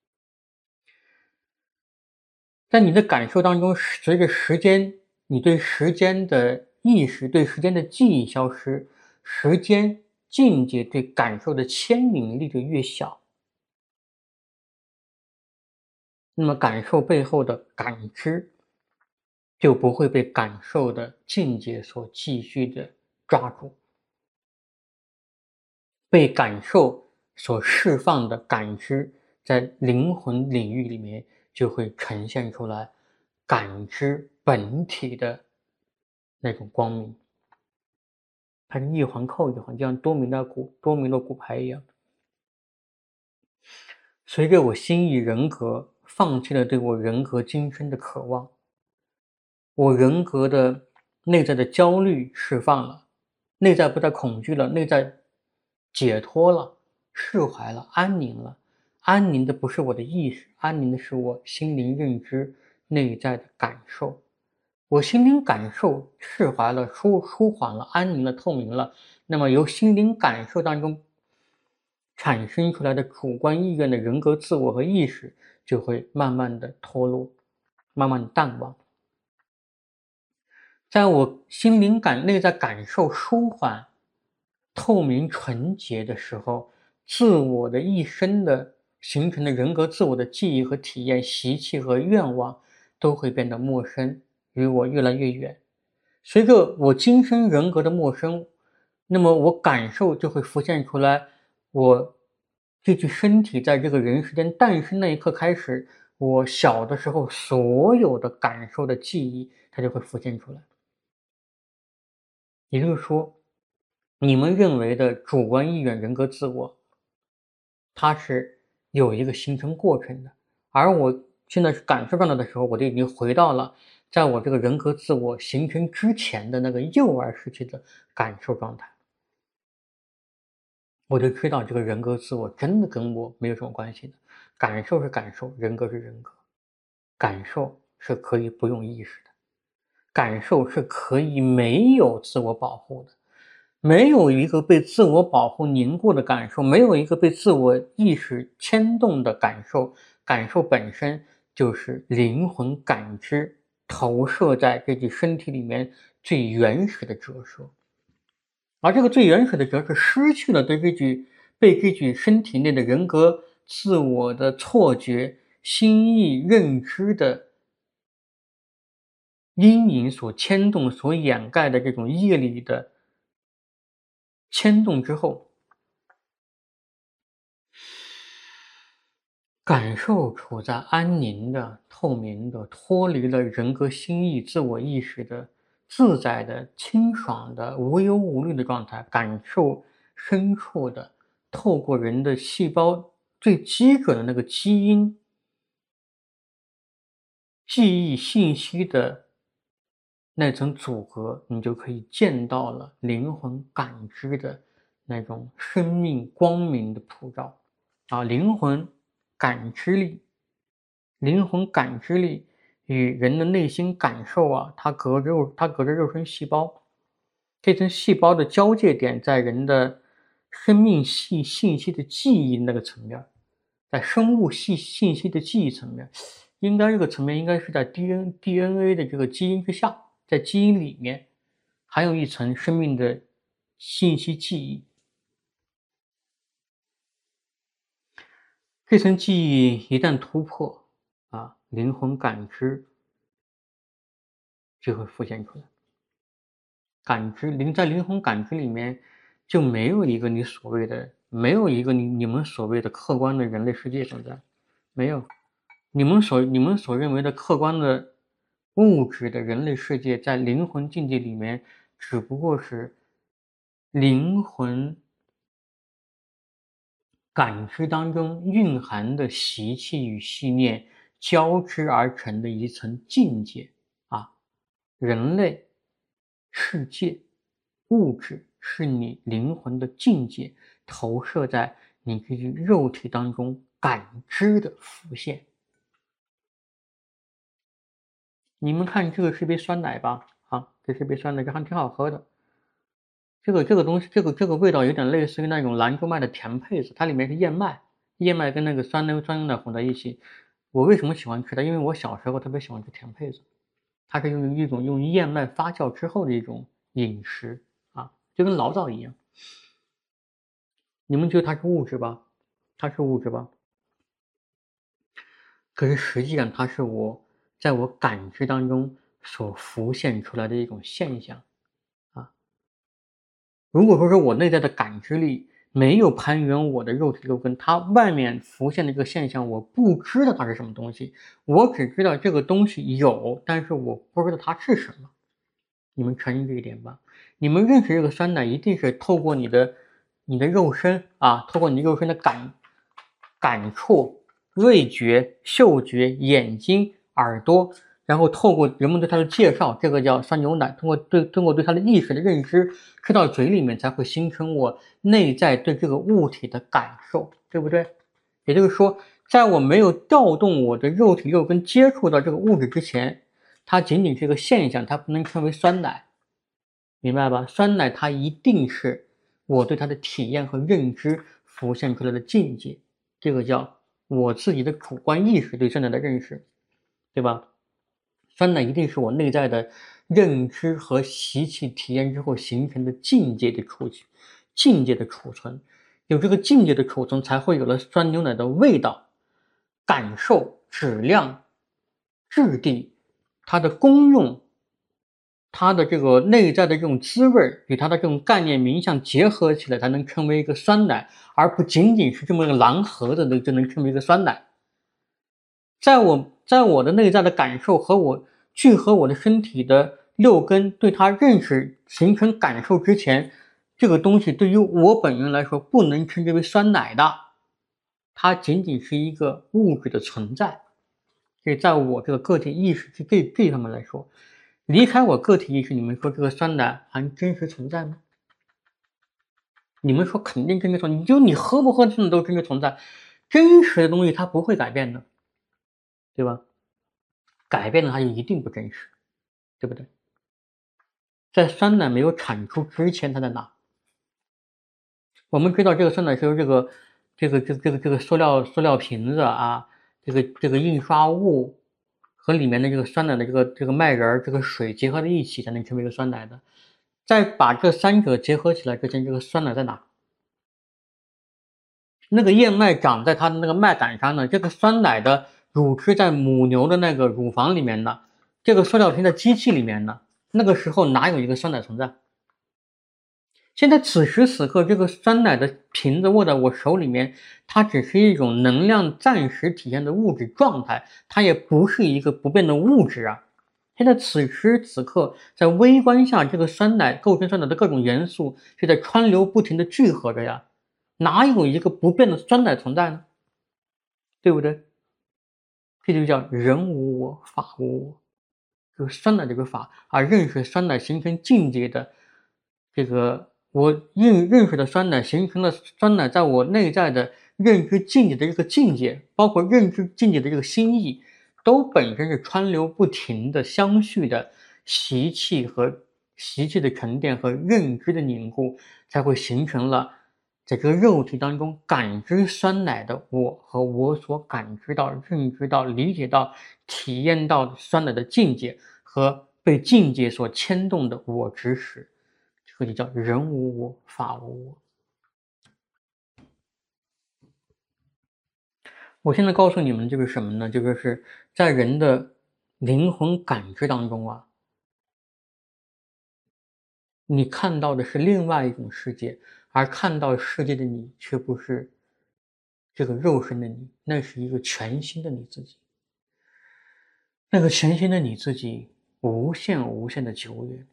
在你的感受当中，随着时间，你对时间的意识、对时间的记忆消失，时间境界对感受的牵引力就越小，那么感受背后的感知就不会被感受的境界所继续的抓住，被感受所释放的感知，在灵魂领域里面就会呈现出来感知本体的那种光明。它是一环扣一环，就像多米诺骨多米诺骨牌一样。随着我新意人格放弃了对我人格今生的渴望，我人格的内在的焦虑释放了，内在不再恐惧了，内在解脱了，释怀了，安宁了。安宁的不是我的意识，安宁的是我心灵认知内在的感受。我心灵感受释怀了，舒舒缓了，安宁了，透明了。那么由心灵感受当中产生出来的主观意愿的人格自我和意识，就会慢慢的脱落，慢慢的淡忘。在我心灵感内在感受舒缓、透明、纯洁的时候，自我的一生的形成的人格自我的记忆和体验、习气和愿望，都会变得陌生，与我越来越远。随着我今生人格的陌生，那么我感受就会浮现出来，我这具身体在这个人世间诞生那一刻开始，我小的时候所有的感受的记忆，它就会浮现出来。也就是说，你们认为的主观意愿、人格自我，它是有一个形成过程的。而我现在是感受到了的时候，我就已经回到了在我这个人格自我形成之前的那个幼儿时期的感受状态。我就知道这个人格自我真的跟我没有什么关系的，感受是感受，人格是人格，感受是可以不用意识的，感受是可以没有自我保护的。 没有一个被自我保护凝固的感受，没有一个被自我意识牵动的感受，感受本身就是灵魂感知投射在这具身体里面最原始的折射。而这个最原始的折射失去了对这具被这具身体内的人格自我的错觉、心意认知的阴影所牵动、所掩盖的这种业力的牵动之后，感受处在安宁的、透明的、脱离了人格心意、自我意识的自在的、清爽的、无忧无虑的状态，感受深处的，透过人的细胞最基准的那个基因记忆信息的那层组合，你就可以见到了灵魂感知的那种生命光明的普照啊！灵魂感知力，灵魂感知力与人的内心感受啊，它隔着肉，它隔着肉身细胞，这层细胞的交界点在人的生命系信息的记忆那个层面，在生物系信息的记忆层面，应该这个层面应该是在 D N D N A 的这个基因之下。在基因里面还有一层生命的信息记忆，这层记忆一旦突破啊，灵魂感知就会浮现出来。感知灵在灵魂感知里面就没有一个你所谓的没有一个你你们所谓的客观的人类世界存在，没有。你们所你们所认为的客观的物质的人类世界，在灵魂境界里面只不过是灵魂感知当中蕴含的习气与信念交织而成的一层境界啊！人类世界物质是你灵魂的境界，投射在你这具肉体当中感知的浮现。你们看，这个是杯酸奶吧？啊，这是杯酸奶，这还挺好喝的。这个这个东西，这个这个味道有点类似于那种兰州卖的甜配子，它里面是燕麦，燕麦跟那个酸牛酸牛奶混在一起。我为什么喜欢吃它？因为我小时候特别喜欢吃甜配子，它是用一种用燕麦发酵之后的一种饮食啊，就跟醪糟一样。你们觉得它是物质吧？它是物质吧？可是实际上，它是我在我感知当中所浮现出来的一种现象啊。如果说是我内在的感知力没有攀援我的肉体六根，它外面浮现的这个现象，我不知道它是什么东西，我只知道这个东西有，但是我不知道它是什么。你们承认这一点吧？你们认识这个酸奶，一定是透过你的你的肉身啊，透过你肉身的感感触、味觉、嗅觉、眼睛、耳朵，然后透过人们对它的介绍，这个叫酸牛奶，通过对通过对它的意识的认知，吃到嘴里面才会形成我内在对这个物体的感受，对不对？也就是说，在我没有调动我的肉体六根接触到这个物质之前，它仅仅是一个现象，它不能称为酸奶，明白吧？酸奶它一定是我对它的体验和认知浮现出来的境界，这个叫我自己的主观意识对酸奶的认识，对吧？酸奶一定是我内在的认知和习气体验之后形成的境界的储境界的储存，有这个境界的储存，才会有了酸牛奶的味道、感受、质量、质地、它的功用。它的这个内在的这种滋味与它的这种概念名相结合起来，才能成为一个酸奶，而不仅仅是这么一个蓝盒子的就能成为一个酸奶。在我在我的内在的感受和我聚合我的身体的六根对它认识形成感受之前，这个东西对于我本人来说不能称之为酸奶的，它仅仅是一个物质的存在。所以在我这个个体意识这这上面来说，离开我个体意识，你们说这个酸奶还真实存在吗？你们说肯定真实存在，你就你喝不喝真的都真实存在，真实的东西它不会改变的，对吧？改变了它就一定不真实，对不对？在酸奶没有产出之前它在哪？ 我们知道这个酸奶是由这个这个这个这个这个塑料塑料瓶子啊，这个这个印刷物和里面的这个酸奶的这个这个麦仁儿、这个水结合在一起才能成为一个酸奶的。在把这三者结合起来之前，这个酸奶在哪？那个燕麦长在它的那个麦秆上呢，这个酸奶的乳汁在母牛的那个乳房里面呢，这个塑料瓶在机器里面呢，那个时候哪有一个酸奶存在？现在此时此刻，这个酸奶的瓶子握在我手里面，它只是一种能量暂时体现的物质状态，它也不是一个不变的物质啊。现在此时此刻，在微观下，这个酸奶构成酸奶的各种元素是在川流不停的聚合着呀，哪有一个不变的酸奶存在呢？对不对？这就叫人无我，法无我。就是酸奶这个法啊，认识酸奶形成境界的这个，我认认识的酸奶形成了酸奶在我内在的认知境界的这个境界，包括认知境界的这个心意，都本身是川流不停的相续的习气和习气的沉淀和认知的凝固，才会形成了在这个肉体当中感知酸奶的我和我所感知到、认知到、理解到、体验到酸奶的境界和被境界所牵动的我执识，这个就叫人无我，法无我。我现在告诉你们这个什么呢？这个是在人的灵魂感知当中啊，你看到的是另外一种世界，而看到世界的你却不是这个肉身的你，那是一个全新的你自己。那个全新的你自己无限无限的久远，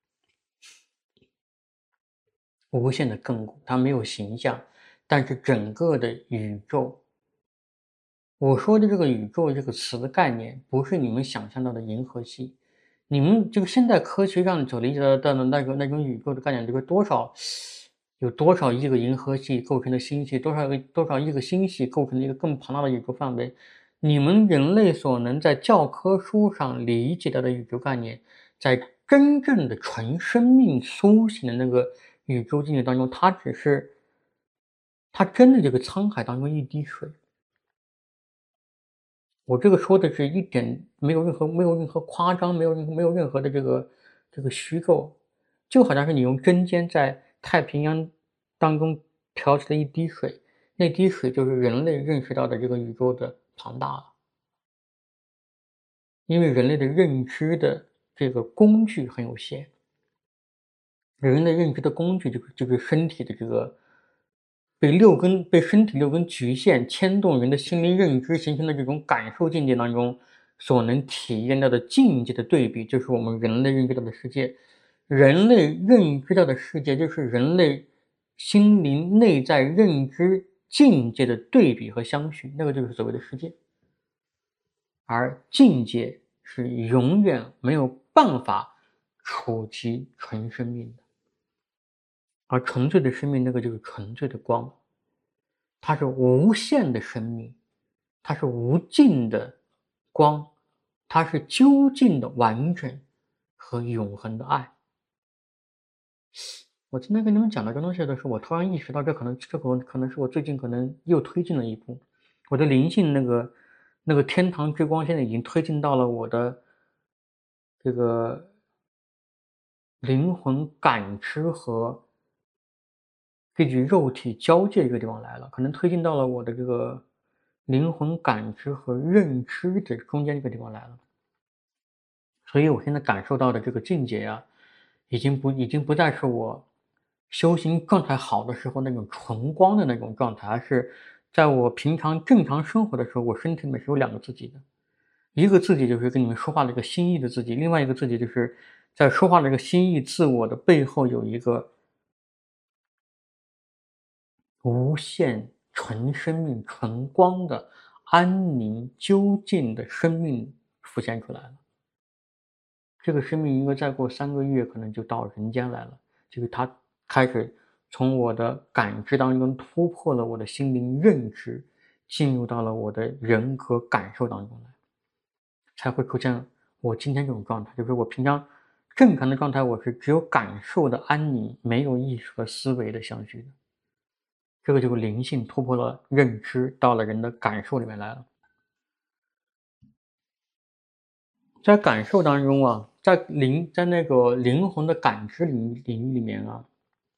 无限的亘古，它没有形象，但是整个的宇宙，我说的这个宇宙这个词的概念，不是你们想象到的银河系。你们这个现代科学让你所理解到的那个那种宇宙的概念，这个多少有多少亿个银河系构成的星系，多少个多少亿个星系构成的一个更庞大的宇宙范围。你们人类所能在教科书上理解到的宇宙概念，在真正的纯生命苏醒的那个宇宙境界当中，它只是它真的这个沧海当中一滴水。我这个说的是一点没有任何没有任何夸张，没有任何没有任何的这个这个虚构，就好像是你用针尖在太平洋当中挑起了一滴水，那滴水就是人类认识到的这个宇宙的庞大了。因为人类的认知的这个工具很有限，人类认知的工具，这个这个身体的这个被六根被身体六根局限牵动人的心灵认知形成的这种感受境界当中所能体验到的境界的对比，就是我们人类认知到的世界。人类认知到的世界，就是人类心灵内在认知境界的对比和相续，那个就是所谓的世界。而境界是永远没有办法触及纯生命的，而纯粹的生命，那个就是纯粹的光，它是无限的生命，它是无尽的光，它是究竟的完整和永恒的爱。我今天跟你们讲到这东西的时候，我突然意识到，这可能这可能可能是我最近可能又推进了一步，我的灵性那个那个天堂之光，现在已经推进到了我的这个灵魂感知和这具肉体交界这个地方来了，可能推进到了我的这个灵魂感知和认知的中间这个地方来了。所以我现在感受到的这个境界呀，已经不已经不再是我修行状态好的时候那种纯光的那种状态，而是在我平常正常生活的时候，我身体里面是有两个自己的。一个自己就是跟你们说话的一个心意的自己，另外一个自己就是在说话的这个心意自我的背后有一个无限纯生命、纯光的安宁究竟的生命浮现出来了。这个生命应该再过三个月，可能就到人间来了。就是他开始从我的感知当中突破了我的心灵认知，进入到了我的人格感受当中来，才会出现我今天这种状态。就是我平常正常的状态，我是只有感受的安宁，没有意识和思维的相续的。 这个就是灵性突破了认知，到了人的感受里面来了。在感受当中啊，在灵在那个灵魂的感知领领域里面啊，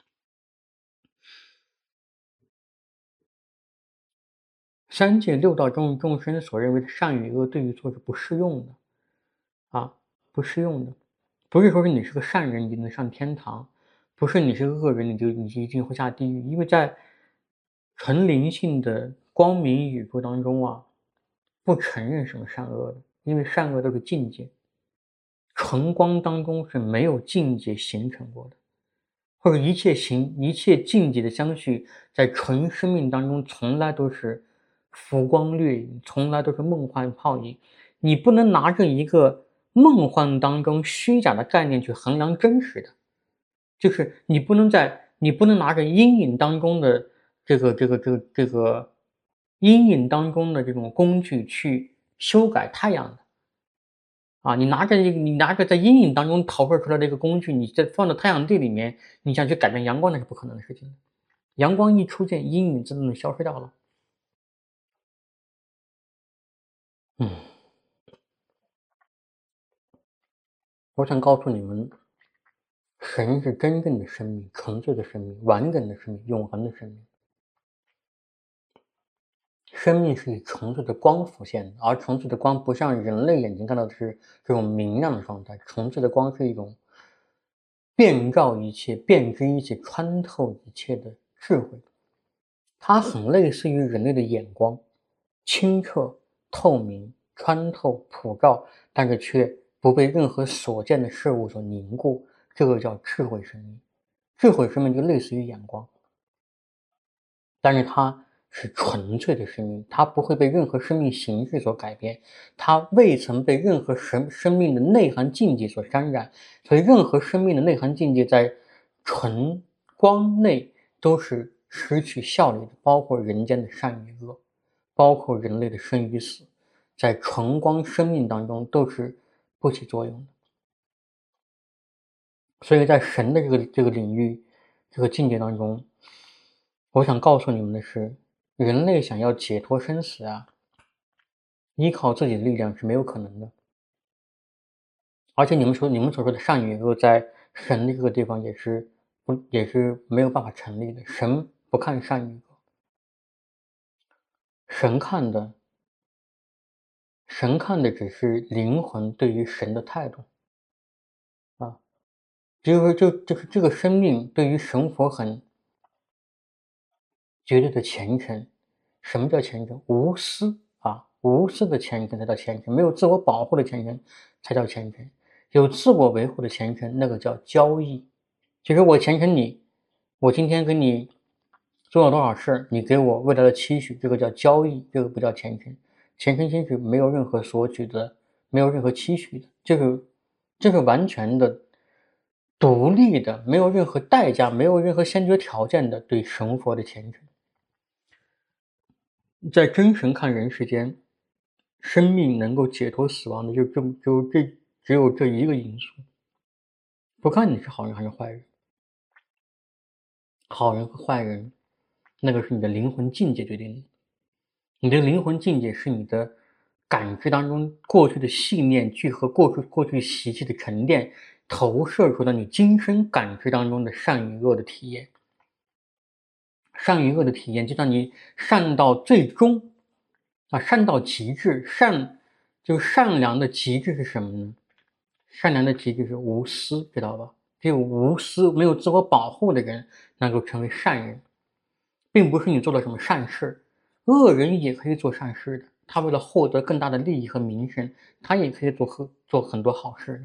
三界六道众众生所认为的善与恶对与错是不适用的啊，不适用的。不是说是你是个善人你就能上天堂，不是你是个恶人你就你就一定会下地狱，因为在纯灵性的光明宇宙当中啊，不承认什么善恶的，因为善恶都是境界。纯光当中是没有境界形成过的，或者一切形一切境界的相续，在纯生命当中从来都是浮光掠影，从来都是梦幻泡影。你不能拿着一个梦幻当中虚假的概念去衡量真实的，就是你不能在你不能拿着阴影当中的这个这个这个这个阴影当中的这种工具去修改太阳的。啊，你拿着一个你拿着在阴影当中投射出来的一个工具，你再放到太阳地里面，你想去改变阳光，那是不可能的事情。阳光一出现，阴影自动消失掉了。嗯，我想告诉你们，神是真正的生命，纯粹的生命，完整的生命，永恒的生命。生命是以纯粹的光浮现的，而纯粹的光不像人类眼睛看到的是这种明亮的状态，纯粹的光是一种遍照一切、遍知一切、穿透一切的智慧。它很类似于人类的眼光，清澈、透明、穿透、普照，但是却不被任何所见的事物所凝固，这个叫智慧生命。智慧生命就类似于眼光，但是它是纯粹的生命，它不会被任何生命形式所改变，它未曾被任何生生命的内涵境界所沾染，所以任何生命的内涵境界在纯光内都是失去效力的，包括人间的善与恶，包括人类的生与死，在纯光生命当中都是不起作用的。所以在神的这个这个领域、这个境界当中，我想告诉你们的是，人类想要解脱生死啊，依靠自己的力量是没有可能的。而且你们说你们所说的善与恶，在神的这个地方也是不也是没有办法成立的。神不看善与恶，神看的神看的只是灵魂对于神的态度啊，只有说就就是这个生命对于神佛很绝对的虔诚。什么叫虔诚？无私啊，无私的虔诚才叫虔诚，没有自我保护的虔诚才叫虔诚，有自我维护的虔诚，那个叫交易。就是我虔诚你，我今天跟你做了多少事，你给我未来的期许，这个叫交易，这个不叫虔诚。虔诚心是没有任何索取的，没有任何期许的，这个这个完全的独立的，没有任何代价，没有任何先决条件的对神佛的虔诚。在真神看人世间，生命能够解脱死亡的就这就这只有这一个因素，不看你是好人还是坏人。好人和坏人，那个是你的灵魂境界决定的。你的灵魂境界是你的感知当中过去的信念聚合过去过去习气的沉淀，投射出了你今生感知当中的善与恶的体验。善与恶的体验，就像你善到最终啊，善到极致，善就善良的极致是什么呢？善良的极致是无私，知道吧？只有无私、没有自我保护的人能够成为善人，并不是你做了什么善事，恶人也可以做善事的。他为了获得更大的利益和名声，他也可以做很做很多好事的。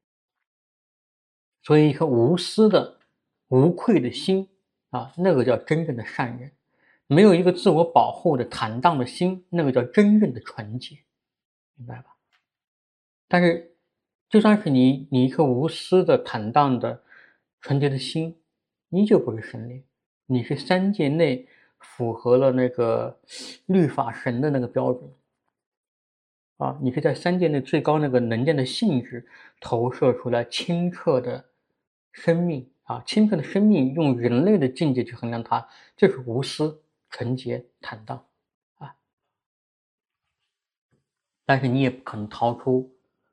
所以，一颗无私的、无愧的心啊，那个叫真正的善人。没有一个自我保护的坦荡的心，那个叫真正的纯洁，明白吧？但是，就算是你你一颗无私的、坦荡的、纯洁的心，依旧不是神灵。你是三界内符合了那个律法神的那个标准啊，你是在三界内最高那个能见的性质投射出来清澈的生命啊，清澈的生命用人类的境界去衡量它，就是无私、纯洁、坦荡啊。但是你也不可能逃出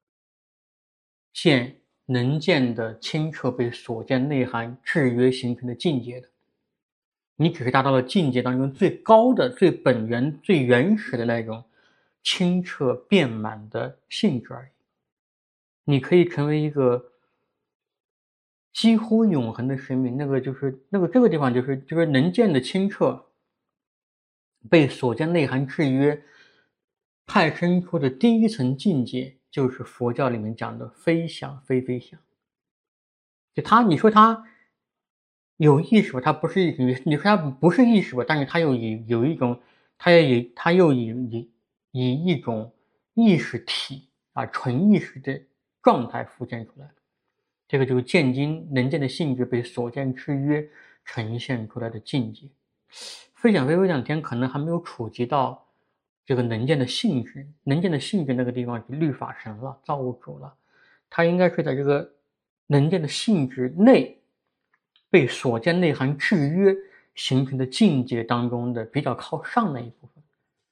见能见的清澈被所见内涵制约形成的境界的。你只是达到了境界当中最高的、最本源、最原始的那种清澈遍满的性质而已。你可以成为一个几乎永恒的生命，那个就是那个这个地方就是就是能见的清澈，被所见内涵制约，派生出的第一层境界，就是佛教里面讲的非想非非想。就他，你说他有意识吧，他不是你你说他不是意识吧，但是他又以有一种，他也以他又以以以一种意识体啊，纯意识的状态浮现出来。这个就是见经能见的性质被所见制约呈现出来的境界。飞想飞飞两天可能还没有触及到这个能见的性质，能见的性质那个地方是律法神了，造物主了，它应该是在这个能见的性质内被所见内涵制约形成的境界当中的比较靠上那一部分。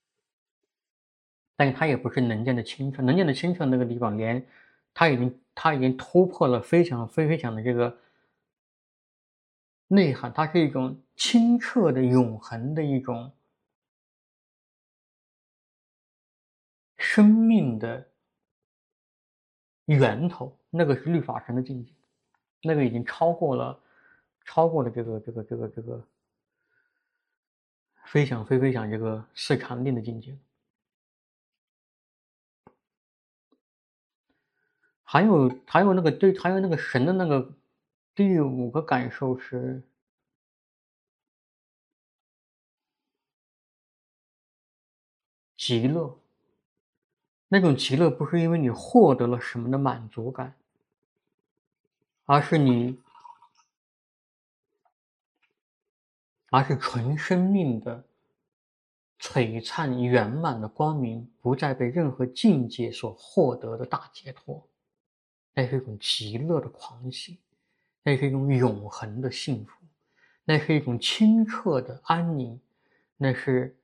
但是它也不是能见的清澈，能见的清澈那个地方连它已经它已经突破了非常非非常的这个内涵，它是一种清澈的永恒的一种生命的源头，那个是律法神的境界，那个已经超过了超过了这个这个这个这个非想非非想这个四禅定的境界。还有还有那个对，还有那个神的那个第五个感受是极乐。那种极乐不是因为你获得了什么的满足感，而是你而是纯生命的璀璨圆满的光明，不再被任何境界所获得的大解脱。那是一种极乐的狂喜，那是一种永恒的幸福，那是一种清澈的安宁，那是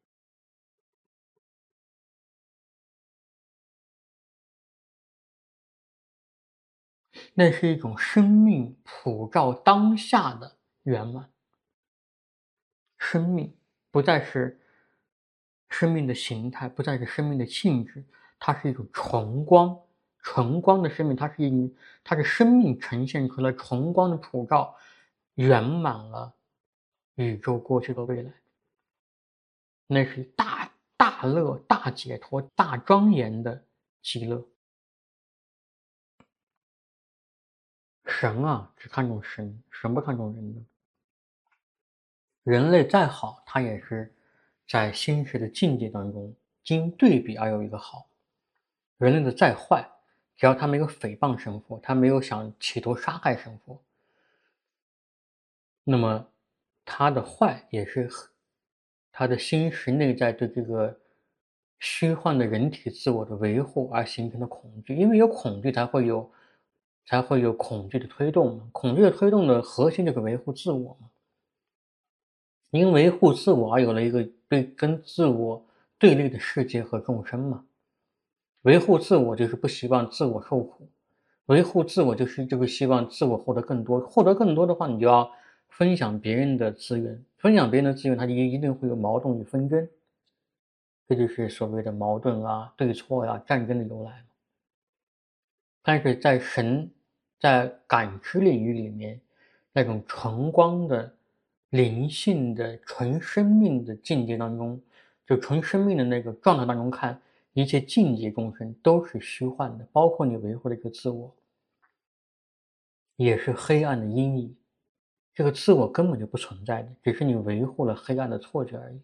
那是一种生命普照当下的圆满。生命不再是生命的形态，不再是生命的性质，它是一种纯光，纯光的生命，它是一它是生命呈现出了纯光的普照，圆满了宇宙过去的未来。那是大大乐、大解脱、大庄严的极乐。神啊，只看重神，神不看重人的。人类再好，他也是在心识的境界当中，经对比而有一个好。人类的再坏，只要他没有诽谤神佛，他没有想企图杀害神佛，那么他的坏也是他的心识内在对这个虚幻的人体自我的维护而形成的恐惧。因为有恐惧才会有才会有恐惧的推动嘛，恐惧的推动的核心就是维护自我嘛。因维护自我而有了一个对跟自我对立的世界和众生嘛。维护自我就是不希望自我受苦，维护自我就是就是希望自我获得更多，获得更多的话，你就要分享别人的资源，分享别人的资源，它就一定会有矛盾与纷争，这就是所谓的矛盾啊、对错呀、战争的由来。但是在神在感知领域里面，那种纯光的、灵性的、纯生命的境界当中，就纯生命的那个状态当中看，一切境界众生都是虚幻的，包括你维护的一个自我，也是黑暗的阴影。这个自我根本就不存在的，只是你维护了黑暗的错觉而已。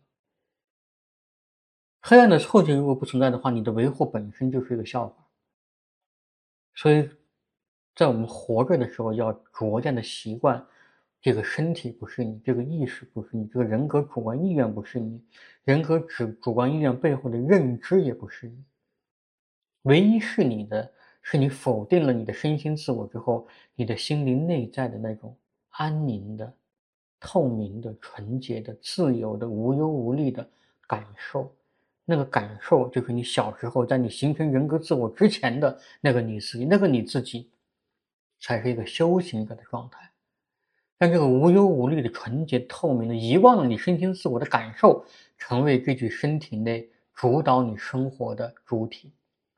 黑暗的错觉如果不存在的话，你的维护本身就是一个笑话。所以在我们活着的时候，要逐渐的习惯，这个身体不是你，这个意识不是你，这个人格主观意愿不是你，人格主主观意愿背后的认知也不是你。唯一是你的，是你否定了你的身心自我之后，你的心灵内在的那种安宁的、透明的、纯洁的、自由的、无忧无虑的感受。那个感受就是你小时候在你形成人格自我之前的那个你自己，那个你自己才是一个修行者的状态。但这个无忧无虑的、纯洁透明的，遗忘了你身心自我的感受，成为这具身体内主导你生活的主体。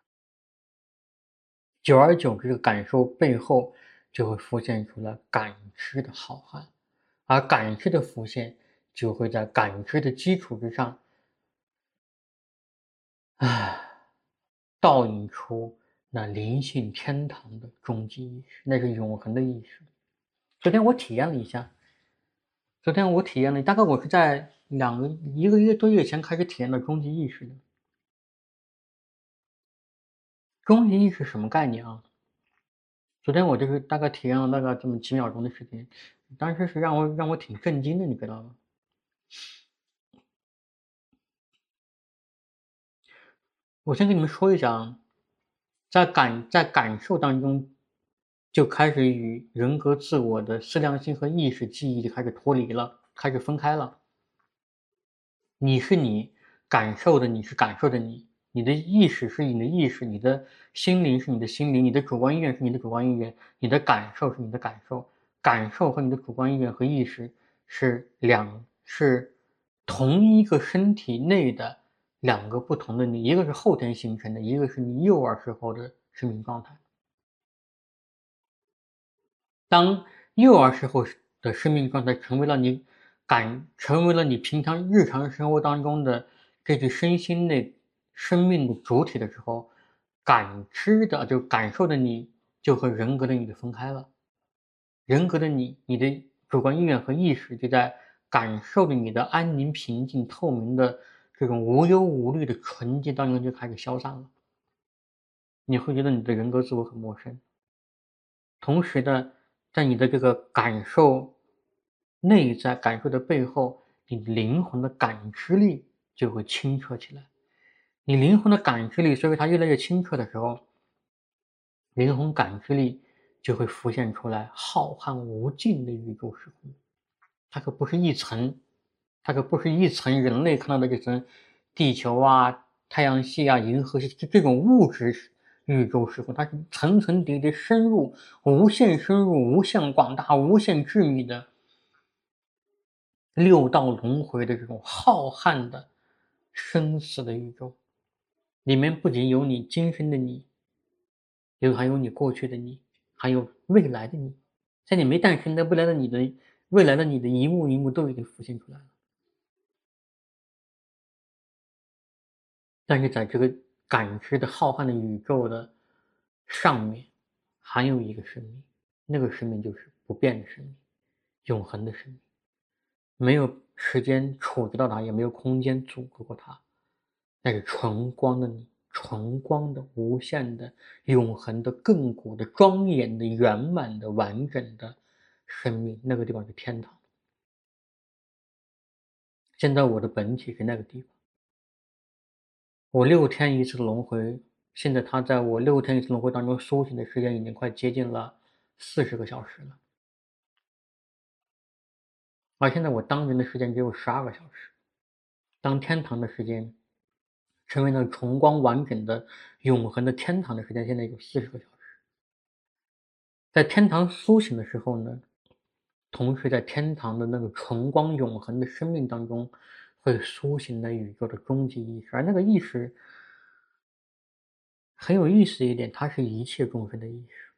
久而久之，这个感受背后就会浮现出了感知的浩瀚，而感知的浮现就会在感知的基础之上，唉，倒映出那灵性天堂的终极意识，那是永恒的意识。昨天我体验了一下，昨天我体验了，大概我是在两个一个月多月前开始体验的终极意识的。终极意识什么概念啊？昨天我就是大概体验了大概这么几秒钟的时间，当时是让我让我挺震惊的，你知道吗？我先跟你们说一下啊，在感在感受当中，就开始与人格自我的思量性和意识记忆就开始脱离了，开始分开了。你是你，感受的你是感受的你，你的意识是你的意识，你的心灵是你的心灵，你的主观意愿是你的主观意愿，你的感受是你的感受，感受和你的主观意愿和意识是两是同一个身体内的两个不同的你，一个是后天形成的，一个是你幼儿时候的生命状态。当幼儿时候的生命状态成为了你感成为了你平常日常生活当中的这具身心的生命的主体的时候，感知的就感受的你就和人格的你就分开了。人格的你，你的主观意愿和意识就在感受的你的安宁、平静、透明的这种无忧无虑的纯洁当中就开始消散了。你会觉得你的人格自我很陌生。同时呢，在你的这个感受内在感受的背后，你灵魂的感知力就会清澈起来。你灵魂的感知力随着它越来越清澈的时候，灵魂感知力就会浮现出来浩瀚无尽的宇宙时空。它可不是一层，它可不是一层人类看到的这层地球啊、太阳系啊、银河系这这种物质宇宙时空，它是层层叠叠深入、无限深入、无限广大、无限致密的六道轮回的这种浩瀚的生死的宇宙。里面不仅有你今生的你，有还有你过去的你，还有未来的你，在你没诞生的未来的你的未来的你的一幕一幕都已经浮现出来了。但是在这个感知的浩瀚的宇宙的上面，还有一个生命，那个生命就是不变的生命，永恒的生命，没有时间触及到它，也没有空间阻隔过它。那是纯光的你，纯光的、无限的、永恒的、亘古的、庄严的、圆满的、完整的生命。那个地方是天堂。现在我的本体是那个地方。我六天一次的轮回，现在它在我六天一次轮回当中苏醒的时间已经快接近了四十个小时了，而现在我当人的时间只有十二个小时，当天堂的时间，成为了崇光完整的永恒的天堂的时间，现在有四十个小时。在天堂苏醒的时候呢，同时在天堂的那个纯光永恒的生命当中，会苏醒了宇宙的终极意识，而那个意识很有意思的一点，它是一切众生的意识。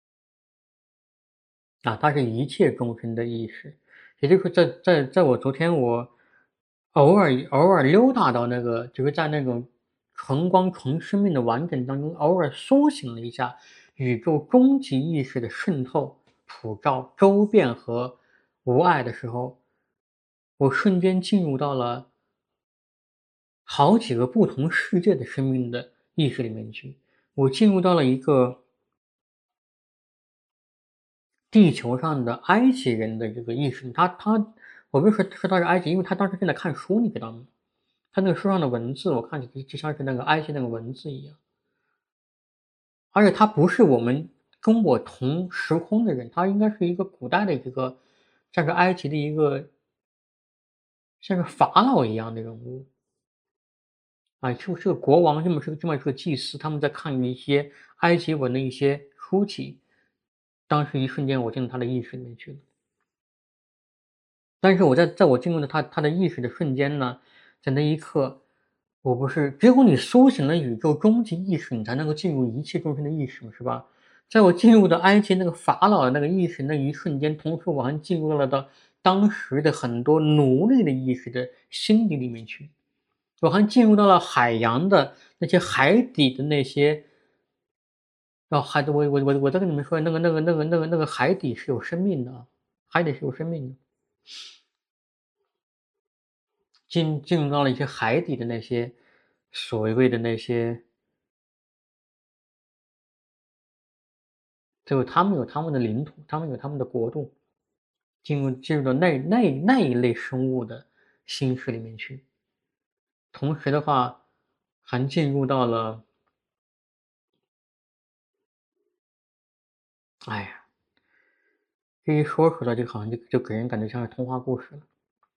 啊，它是一切众生的意识，也就是说在在在我昨天我偶尔偶尔溜达到那个，就是在那种纯光纯生命的完整当中，偶尔苏醒了一下宇宙终极意识的渗透、普照、周遍和无碍的时候，我瞬间进入到了好几个不同世界的生命的意识里面去，我进入到了一个地球上的埃及人的这个意识，他他，我为什么说他是埃及？因为他当时正在看书，你知道吗？他那个书上的文字，我看起来就像是那个埃及那个文字一样，而且他不是我们跟我同时空的人，他应该是一个古代的这个像是埃及的一个像是法老一样的人物。啊，就是个国王，这么是个这么是个祭司，他们在看一些埃及文的一些书籍，当时一瞬间我进入他的意识里面去了。但是我在在我进入了他他的意识的瞬间呢，在那一刻，我不是只有你苏醒了宇宙终极意识，你才能够进入一切众生的意识嘛，是吧？在我进入的埃及那个法老的那个意识那一瞬间，同时我还进入了到当时的很多奴隶的意识的心底里面去。我还进入到了海洋的那些海底的那些，哦，海我我我我再跟你们说，那个那个那个那个那个海底是有生命的啊，海底是有生命的。进进入到了一些海底的那些所谓的那些，就他们有他们的领土，他们有他们的国度，进入进入到那那那一类生物的心识里面去。同时的话，还进入到了，哎呀，这一说出来就好像就就给人感觉像是童话故事了。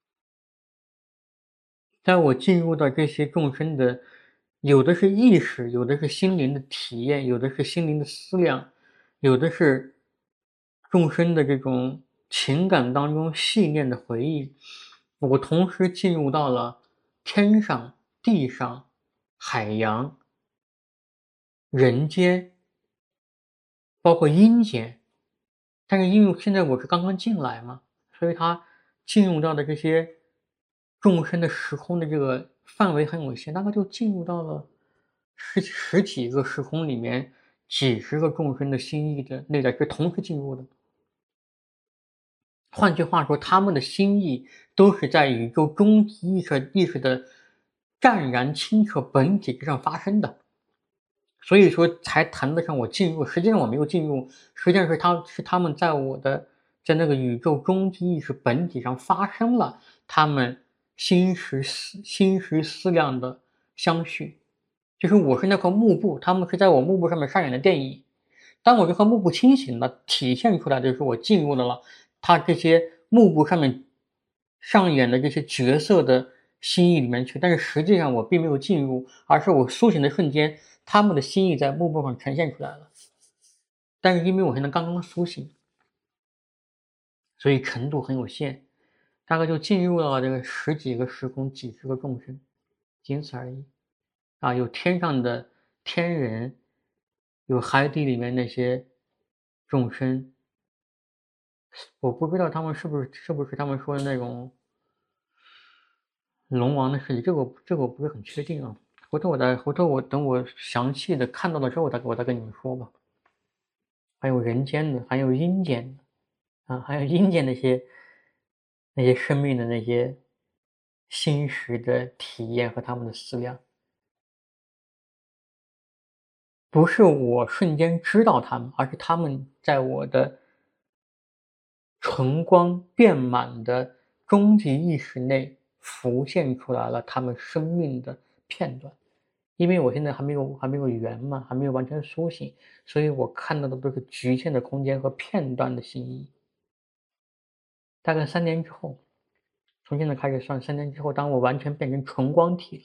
在我进入到这些众生的，有的是意识，有的是心灵的体验，有的是心灵的思量，有的是众生的这种情感当中细念的回忆。我同时进入到了天上、地上、海洋、人间，包括阴间。但是因为现在我是刚刚进来嘛，所以他进入到的这些众生的时空的这个范围很有限，大概就进入到了十十几个时空里面，几十个众生的心意的内在是同时进入的。换句话说，他们的心意都是在宇宙终极意识意识的湛然清澈本体之上发生的。所以说才谈得上我进入，实际上我没有进入，实际上是他是他们在我的在那个宇宙终极意识本体上发生了他们心识思心识思量的相续。就是我是那块幕布，他们是在我幕布上面上演的电影。当我这块幕布清醒了，体现出来的就是我进入了了他这些幕布上面上演的这些角色的心意里面去，但是实际上我并没有进入，而是我苏醒的瞬间，他们的心意在幕布上呈现出来了。但是因为我现在刚刚苏醒，所以程度很有限，大概就进入了这个十几个时空、几十个众生，仅此而已。啊，有天上的天人，有海底里面那些众生，我不知道他们是不是是不是他们说的那种龙王的事情，这个我这个我不是很确定啊。回头我再回头我等我详细的看到了之后，我再我再跟你们说吧。还有人间的，还有阴间的，啊，还有阴间那些那些生命的那些心识的体验和他们的思量，不是我瞬间知道他们，而是他们在我的纯光遍满的终极意识内浮现出来了他们生命的片段。因为我现在还没有还没有圆嘛，还没有完全苏醒，所以我看到的都是局限的空间和片段的心意。大概三年之后，从现在开始算，三年之后，当我完全变成纯光体了，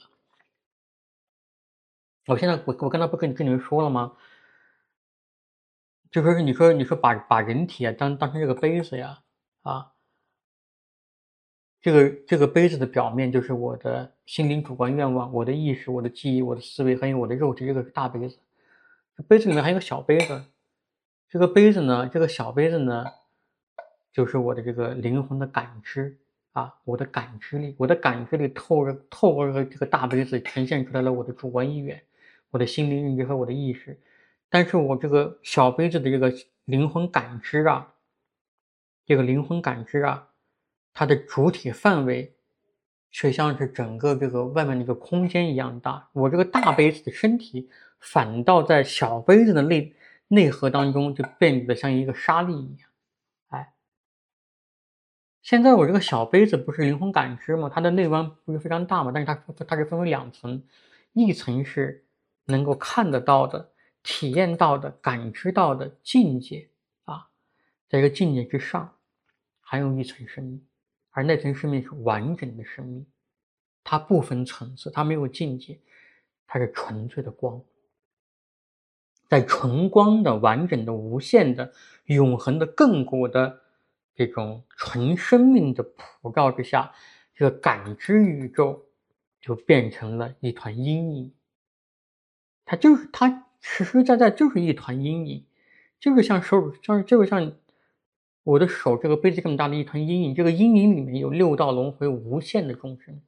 我现在我我刚才不跟跟你们说了吗？就说是你说你说把把人体啊当当成这个杯子呀，啊，这个这个杯子的表面就是我的心灵主观愿望，我的意识、我的记忆、我的思维，还有我的肉体，这个是大杯子。这杯子里面还有个小杯子，这个杯子呢，这个小杯子呢，就是我的这个灵魂的感知啊，我的感知力，我的感知力透着透过这个这个大杯子呈现出来了我的主观意愿，我的心灵认知和我的意识。但是我这个小杯子的这个灵魂感知啊，这个灵魂感知啊，它的主体范围却像是整个这个外面那个空间一样大。我这个大杯子的身体反倒在小杯子的内内核当中就变得像一个沙粒一样。哎，现在我这个小杯子不是灵魂感知吗？它的内弯不是非常大吗？但是它它是分为两层，一层是能够看得到的、体验到的、感知到的境界啊，在一个境界之上。 还有一层生命，而那层生命是完整的生命，它不分层次，它没有境界，它是纯粹的光。在纯光的、完整的、无限的、永恒的、亘古的这种纯生命的普照之下，这个感知宇宙就变成了一团阴影。它就是它实实在在就是一团阴影，就是像手像就是像我的手这个杯子这么大的一团阴影，这个阴影里面有六道轮回无限的众生，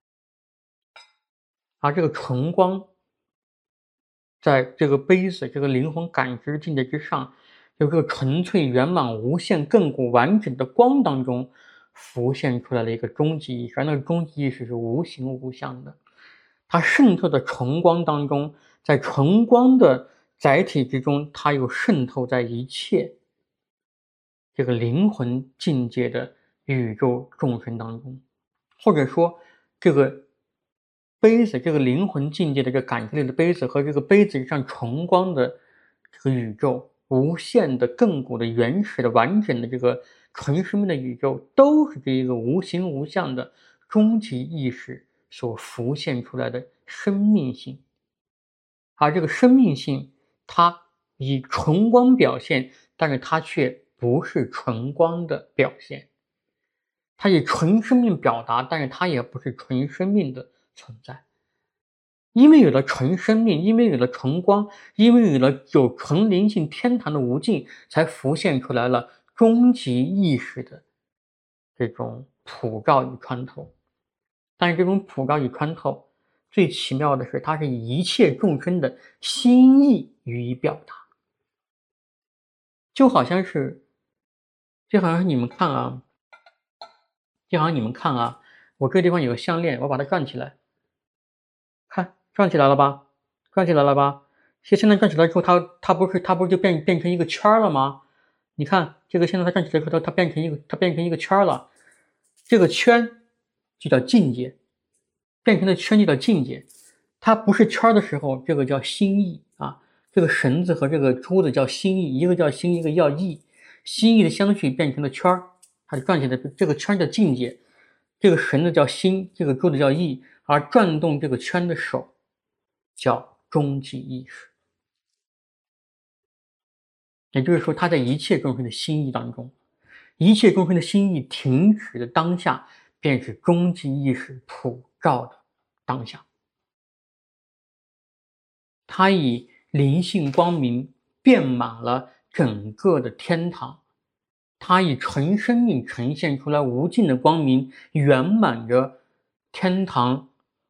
而这个纯光在这个杯子这个灵魂感知境界之上，有个纯粹圆满无限亘古完整的光当中浮现出来了一个终极意识，而那个终极意识是无形无相的，它渗透的纯光当中，在纯光的载体之中，它又渗透在一切这个灵魂境界的宇宙众生当中，或者说这个杯子，这个灵魂境界的这个感知力的杯子和这个杯子上纯光的这个宇宙，无限的、亘古的、原始的、完整的这个纯生命的宇宙，都是这一个无形无相的终极意识所浮现出来的生命性。而这个生命性，它以纯光表现，但是它却不是纯光的表现。它以纯生命表达，但是它也不是纯生命的存在。因为有了纯生命，因为有了纯光，因为有了有纯灵性天堂的无尽，才浮现出来了终极意识的这种普照与穿透。但是这种普照与穿透，最奇妙的是，它是以一切众生的心意予以表达。就好像是就好像是你们看啊就好像你们看啊，我这个地方有个项链，我把它转起来，看转起来了吧？转起来了吧？现现在转起来之后，它它不是它不是就变变成一个圈了吗？你看这个现在它转起来之后，它它变成一个它变成一个圈了，这个圈就叫境界，变成的圈就叫境界。它不是圈的时候，这个叫心意啊。这个绳子和这个珠子叫心意，一个叫心，一个叫意。心意的相续变成了圈，它转起来，这个圈叫境界。这个绳子叫心，这个珠子叫意，而转动这个圈的手叫终极意识。也就是说，它在一切众生的心意当中，一切众生的心意停止的当下，便是终极意识普照的当下。它以灵性光明遍满了整个的天堂，它以纯生命呈现出来无尽的光明，圆满着天堂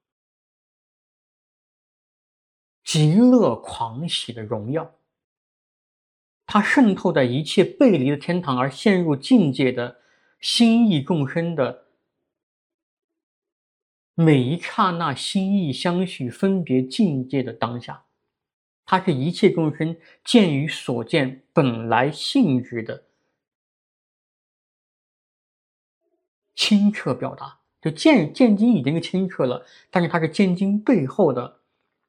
极乐狂喜的荣耀。它渗透在一切背离的天堂而陷入境界的心意众生的每一刹那心意相续分别境界的当下，它是一切众生见于所见本来性质的清澈表达。就见见经已经清澈了，但是它是见经背后的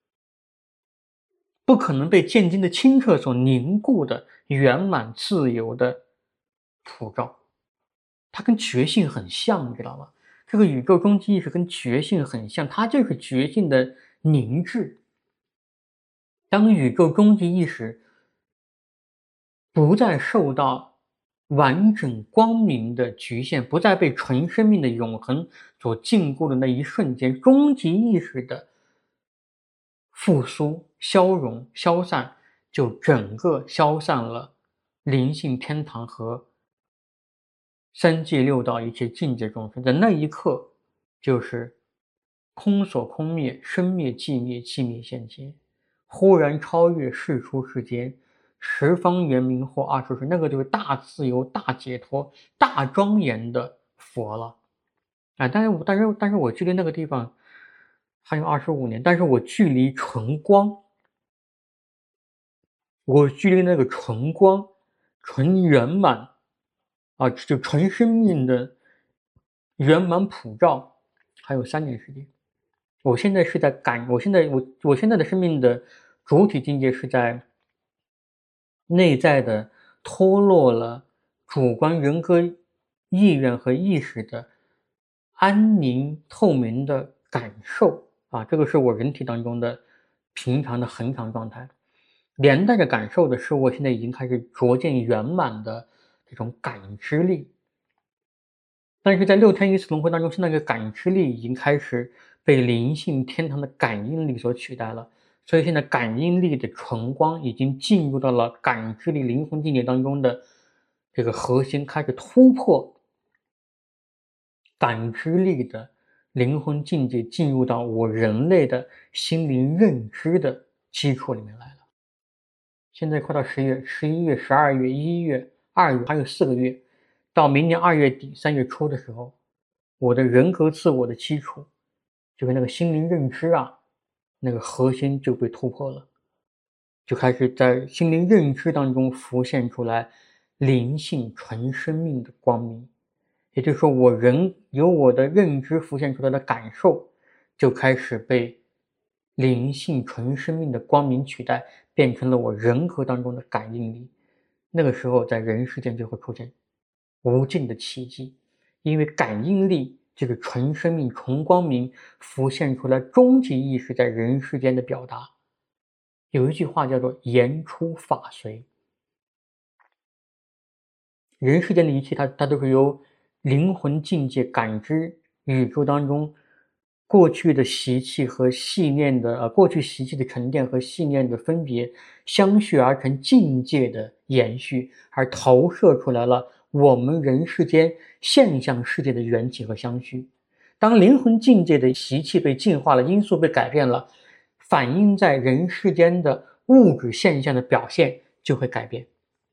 不可能被见经的清澈所凝固的圆满自由的普照。它跟觉性很像，你知道吗？这个宇宙终极意识跟觉性很像，它就是觉性的凝滞。当宇宙终极意识不再受到完整光明的局限，不再被纯生命的永恒所禁锢的那一瞬间，终极意识的复苏、消融、消散，就整个消散了灵性天堂和三界六道一切境界众生。在那一刻，就是空所空灭，生灭寂灭，寂灭现前，忽然超越世出世间，十方圆明或二十世，那个就是大自由、大解脱、大庄严的佛了。啊，但是但是但是我距离那个地方还有二十五年，但是我距离纯光，我距离那个纯光、纯圆满啊，就纯生命的圆满普照，还有三年时间。我现在是在感，我现在我我现在的生命的主体境界是在内在的脱落了主观人格意愿和意识的安宁透明的感受啊，这个是我人体当中的平常的恒常状态。连带着感受的是我现在已经开始逐渐圆满的这种感知力。但是在六天一次轮回当中，是那个感知力已经开始被灵性天堂的感应力所取代了。所以现在感应力的纯光已经进入到了感知力灵魂境界当中的这个核心，开始突破感知力的灵魂境界，进入到我人类的心灵认知的基础里面来了。现在快到十月、十一月、十二月、一月、二月，还有四个月，到明年二月底、三月初的时候，我的人格自我的基础，就是那个心灵认知啊，那个核心就被突破了，就开始在心灵认知当中浮现出来灵性纯生命的光明。也就是说，我人由我的认知浮现出来的感受，就开始被灵性纯生命的光明取代，变成了我人格当中的感应力。那个时候，在人世间就会出现无尽的奇迹，因为感应力这个纯生命、纯光明浮现出来终极意识在人世间的表达。有一句话叫做"言出法随"，人世间的一切它，它都是由灵魂境界感知宇宙当中过去的习气和细念的呃，过去习气的沉淀和细念的分别相续而成境界的延续，而投射出来了我们人世间现象世界的缘起和相续。当灵魂境界的习气被净化了，因素被改变了，反映在人世间的物质现象的表现就会改变。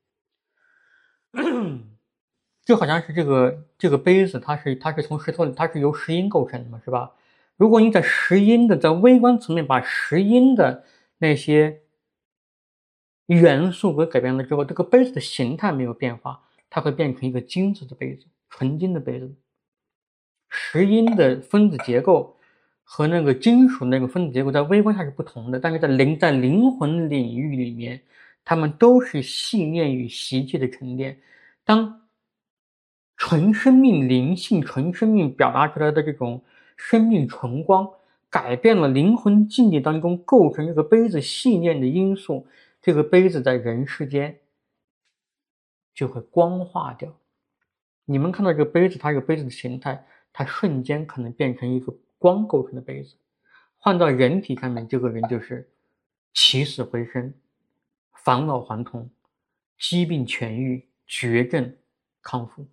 就好像是这个这个杯子，它是它是从石头里，它是由石英构成的嘛，是吧？如果你在石英的在微观层面把石英的那些元素给改变了之后，这个杯子的形态没有变化，它会变成一个金子的杯子，纯金的杯子。石英的分子结构和那个金属那个分子结构在微观上是不同的，但是在灵在灵魂领域里面，它们都是细念与习气的沉淀。当纯生命灵性、纯生命表达出来的这种生命纯光，改变了灵魂境界当中构成这个杯子细念的因素，这个杯子在人世间就会光化掉。你们看到这个杯子，它这个杯子的形态，它瞬间可能变成一个光构成的杯子。换到人体上面，这个人就是起死回生、返老还童、疾病痊愈、绝症康复。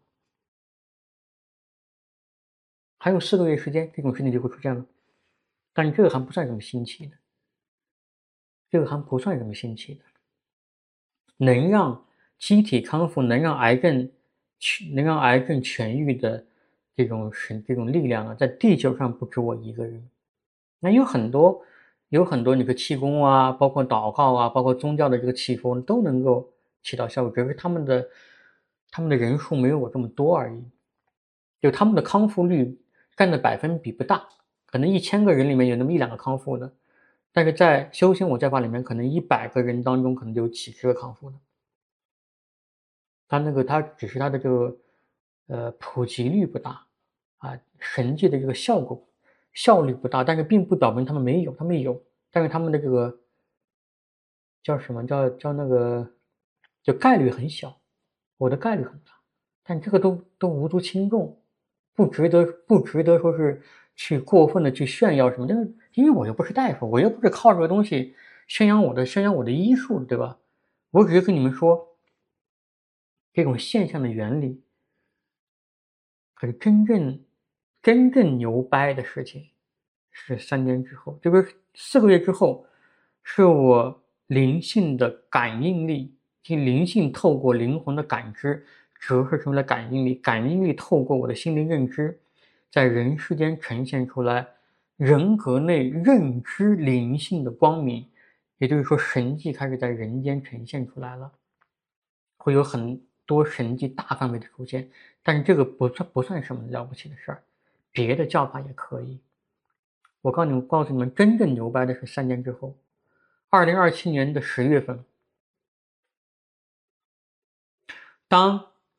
还有四个月时间，这种事情就会出现了。但这个还不算什么新奇的，这个还不算什么新奇的。能让机体康复，能让癌症能让癌症痊愈的这种神这种力量啊，在地球上不止我一个人。那有很多有很多你的气功啊，包括祷告啊，包括宗教的这个祈福都能够起到效果，只是他们的他们的人数没有我这么多而已。就他们的康复率占的百分比不大，可能一千个人里面有那么一两个康复的，但是在修行我教法里面，可能一百个人当中可能就有几十个康复的。他那个他只是他的这个呃普及率不大啊，神迹的这个效果效率不大，但是并不表明他们没有，他们有，但是他们的这个叫什么叫叫那个就概率很小，我的概率很大，但这个都都无足轻重，不值得不值得说是去过分的去炫耀什么，这个因为我又不是大夫，我又不是靠这个东西宣扬我的宣扬我的医术，对吧？我只是跟你们说这种现象的原理。可是真正真正牛掰的事情是三年之后，这个四个月之后，是我灵性的感应力，即灵性透过灵魂的感知折射出来感应力，感应力透过我的心灵认知，在人世间呈现出来人格内认知灵性的光明，也就是说神迹开始在人间呈现出来了，会有很多神迹大范围的出现。但是这个不算不算什么了不起的事儿，别的叫法也可以。我告诉你们，告诉你们，真正牛掰的是三年之后，二零二七年的十月份，当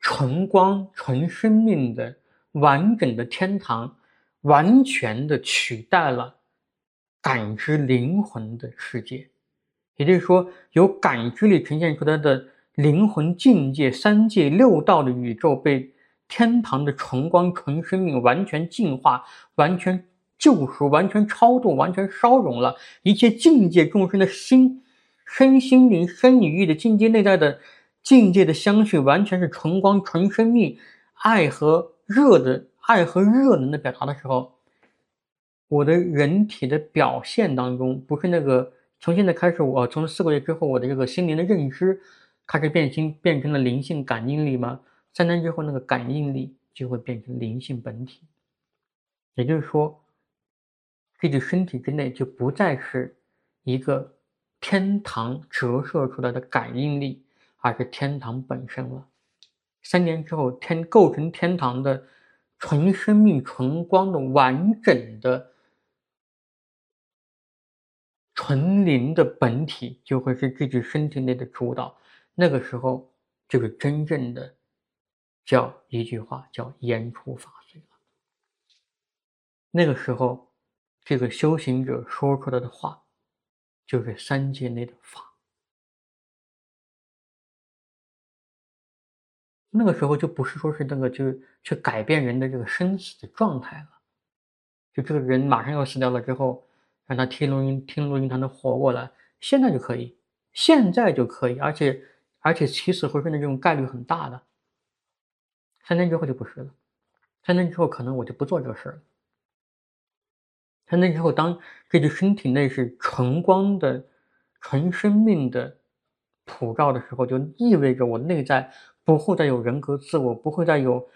纯光、纯生命的完整的天堂，完全的取代了感知灵魂的世界。也就是说，由感知力呈现出来的灵魂境界、三界六道的宇宙，被天堂的纯光、纯生命完全净化、完全救赎、完全超度、完全烧融了一切境界众生的心、身心灵、生与意的境界内在的境界的相续，完全是纯光、纯生命、爱和热的爱和热能的表达的时候，我的人体的表现当中，不是那个从现在开始，我从四个月之后，我的这个心灵的认知开始变心，变成了灵性感应力吗？三年之后，那个感应力就会变成灵性本体。也就是说，这具身体之内就不再是一个天堂折射出来的感应力，而是天堂本身了。三年之后，天构成天堂的纯生命、纯光的完整的纯灵的本体，就会是这具身体内的主导。那个时候，就是真正的叫一句话，叫言出法随了。那个时候，这个修行者说出来的话，就是三界内的法。那个时候就不是说是那个就去改变人的这个生死的状态了。就这个人马上要死掉了之后，让他听录音听录音，他能活过来，现在就可以，现在就可以，而且而且起死回生的这种概率很大的。三年之后就不是了，三年之后可能我就不做这个事儿了。三年之后，当这具身体内是纯光的、纯生命的普照的时候，就意味着我内在不会再有人格自我，不会再有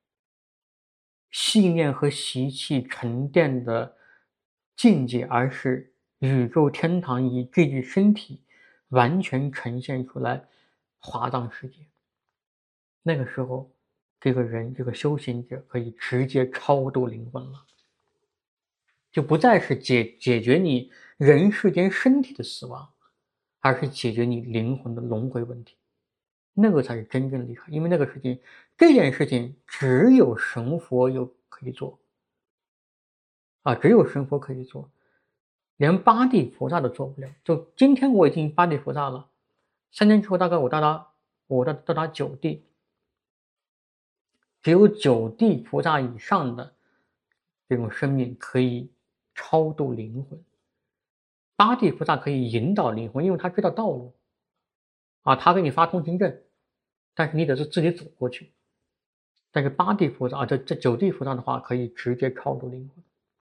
信念和习气沉淀的境界，而是宇宙天堂以这具身体完全呈现出来华藏世界。那个时候，这个人这个修行者可以直接超度灵魂了，就不再是解解决你人世间身体的死亡，而是解决你灵魂的轮回问题。那个才是真正厉害，因为那个事情，这件事情只有神佛有可以做啊，只有神佛可以做，连八地菩萨都做不了。就今天我已经八地菩萨了，三年之后大概我到达我到到达九地，只有九地菩萨以上的这种生命可以超度灵魂，八地菩萨可以引导灵魂，因为他知道道路啊，他给你发通行证，但是你得是自己走过去。但是八地菩萨啊，这这九地菩萨的话，可以直接超度灵魂，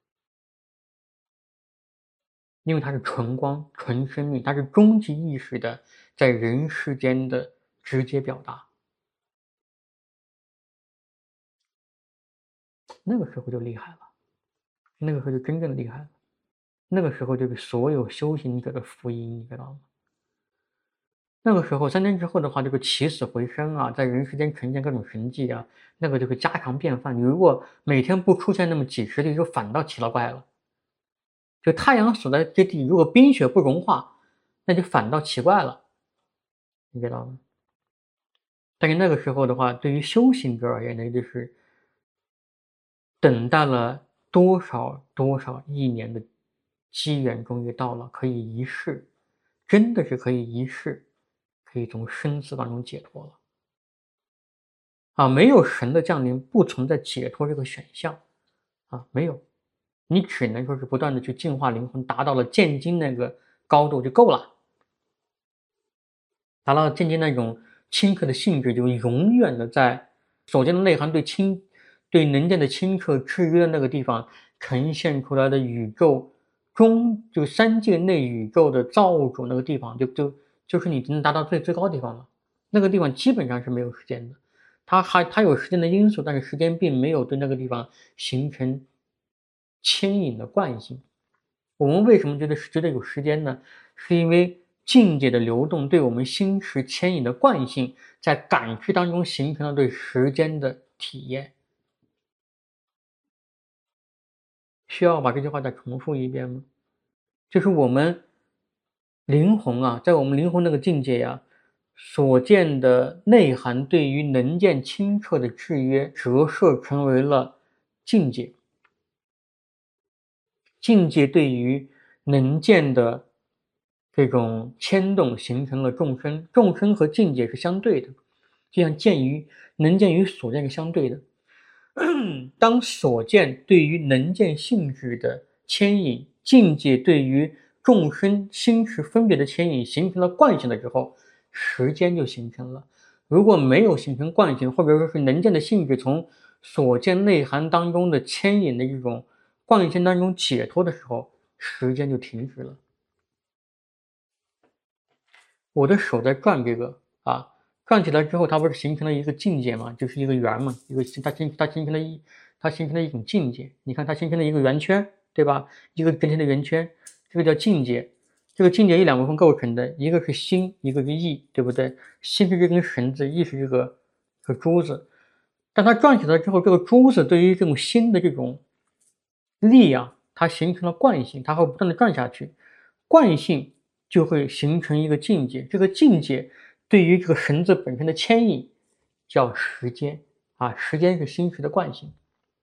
因为它是纯光、纯生命，它是终极意识的在人世间的直接表达。那个时候就厉害了，那个时候就真正厉害了，那个时候就是所有修行者的福音，你知道吗？那个时候三年之后的话，这个起死回生啊，在人世间呈现各种神迹啊，那个就会家常便饭。你如果每天不出现那么几十例，就反倒奇了怪了。就太阳所在之地，如果冰雪不融化，那就反倒奇怪了，你知道吗？但是那个时候的话，对于修行者而言呢，就是等待了多少多少亿年的机缘终于到了，可以一试，真的是可以一试，可以从生死当中解脱了。啊，没有神的降临，不存在解脱这个选项，啊，没有，你只能说是不断的去净化灵魂，达到了见经那个高度就够了。达到渐渐那种清澈的性质，就永远的在首先的内涵对清对能量的清澈制约的那个地方呈现出来的宇宙中，就三界内宇宙的造物主那个地方，就就就是你能达到最最高地方了。那个地方基本上是没有时间的，它还它有时间的因素，但是时间并没有对那个地方形成牵引的惯性。我们为什么觉得觉得有时间呢？是因为境界的流动对我们心识牵引的惯性，在感知当中形成了对时间的体验。需要把这句话再重复一遍吗？就是我们灵魂啊，在我们灵魂那个境界呀、 所见的内涵对于能见清澈的制约折射成为了境界，境界对于能见的这种牵动形成了众生，众生和境界是相对的，就像见与能见与所见是相对的。当所见对于能见性质的牵引，境界对于众生心识分别的牵引形成了惯性的时候，时间就形成了。如果没有形成惯性，或者说是能见的性质从所见内涵当中的牵引的这种惯性当中解脱的时候，时间就停止了。我的手在转这个啊，转起来之后，它不是形成了一个境界吗？就是一个圆嘛，一个它形它形成了一它形成了一种境界。你看，它形成了一个圆圈，对吧？一个整体的圆圈，这个叫境界。这个境界以两部分构成的，一个是心，一个是意，对不对？心是这根绳子，意是这个这个珠子。当它转起来之后，这个珠子对于这种心的这种力量，它形成了惯性，它会不断的转下去，惯性就会形成一个境界，这个境界对于这个绳子本身的牵引叫时间啊，时间是心识的惯性。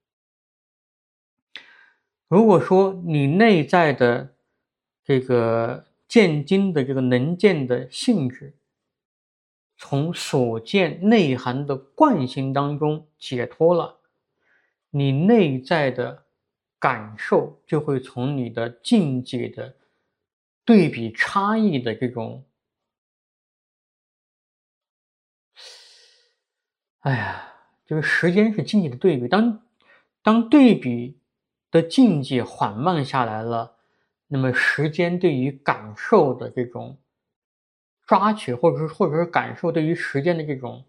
如果说你内在的这个见经的这个能见的性质，从所见内涵的惯性当中解脱了，你内在的感受就会从你的境界的对比差异的这种，哎呀，这个时间是境界的对比，当当对比的境界缓慢下来了，那么时间对于感受的这种抓取，或者是或者是感受对于时间的这种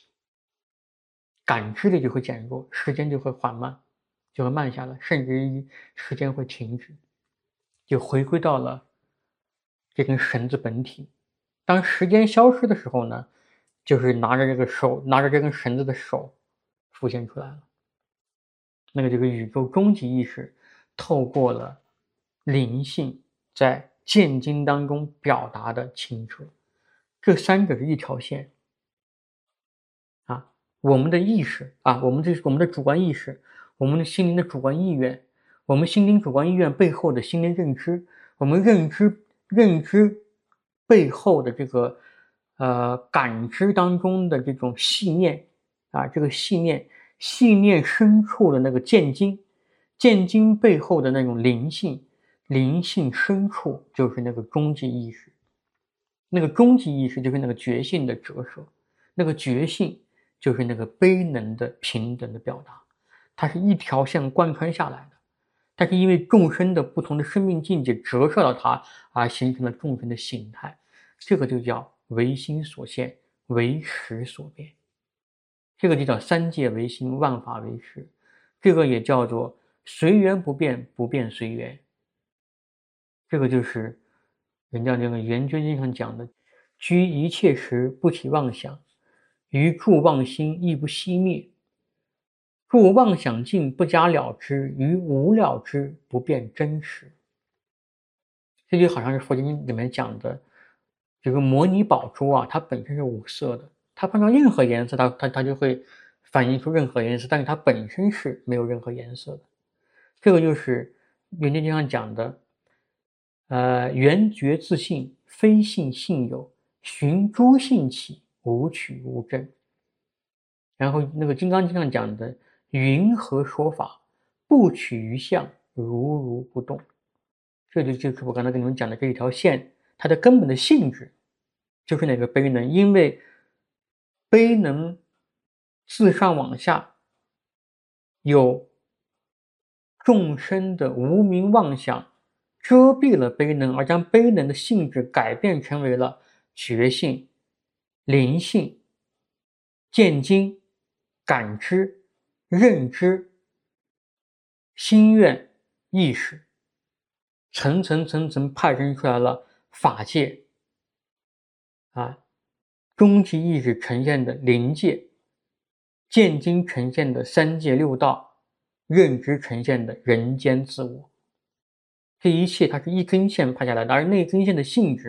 感知力就会减弱，时间就会缓慢，就会慢下来，甚至于时间会停止，就回归到了这根绳子本体。当时间消失的时候呢，就是拿着这个手，拿着这根绳子的手浮现出来了。那个这个宇宙终极意识透过了灵性在见经当中表达的清澈，这三者是一条线啊。我们的意识啊，我们这是我们的主观意识，我们的心灵的主观意愿，我们心灵主观意愿背后的心灵认知，我们认知认知背后的这个呃感知当中的这种细念啊，这个细念细念深处的那个见经，见经背后的那种灵性，灵性深处就是那个终极意识，那个终极意识就是那个觉性的折射，那个觉性就是那个悲能的平等的表达，它是一条线贯穿下来的。但是因为众生的不同的生命境界折射到它，而形成了众生的形态，这个就叫唯心所现，唯识所变。这个就叫三界唯心，万法唯识。这个也叫做随缘不变，不变随缘。这个就是人家这个圆觉经上讲的，居一切时不起妄想，于住妄心亦不熄灭。入妄想境不加了之，于无了之不变真实。这就好像是佛经里面讲的这个摩尼宝珠啊，它本身是无色的，它碰到任何颜色，它它它就会反映出任何颜色，但是它本身是没有任何颜色的。这个就是圆觉经上讲的，呃，圆觉自性，非性性有，寻诸性起，无取无证。然后那个金刚经上讲的，云何说法，不取于相，如如不动。这就就是我刚才跟你们讲的这一条线，它的根本的性质就是那个悲能，因为悲能自上往下有众生的无明妄想遮蔽了悲能，而将悲能的性质改变成为了觉性、灵性、见经、感知、认知、心愿、意识，层层层层派生出来了法界啊，终极意识呈现的灵界，见经呈现的三界六道，认知呈现的人间自我。这一切它是一根线派下来的，而那根线的性质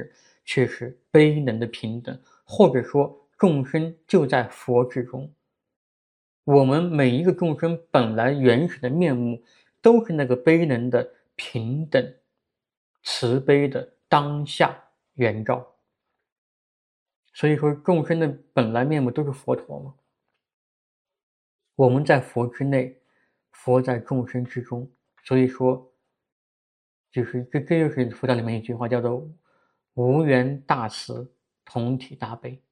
却是悲能的平等，或者说众生就在佛之中。我们每一个众生本来原始的面目，都是那个悲能的平等、慈悲的当下原照。所以说，众生的本来面目都是佛陀嘛。我们在佛之内，佛在众生之中。所以说，就是这这就是佛教里面一句话，叫做"无缘大慈，同体大悲"。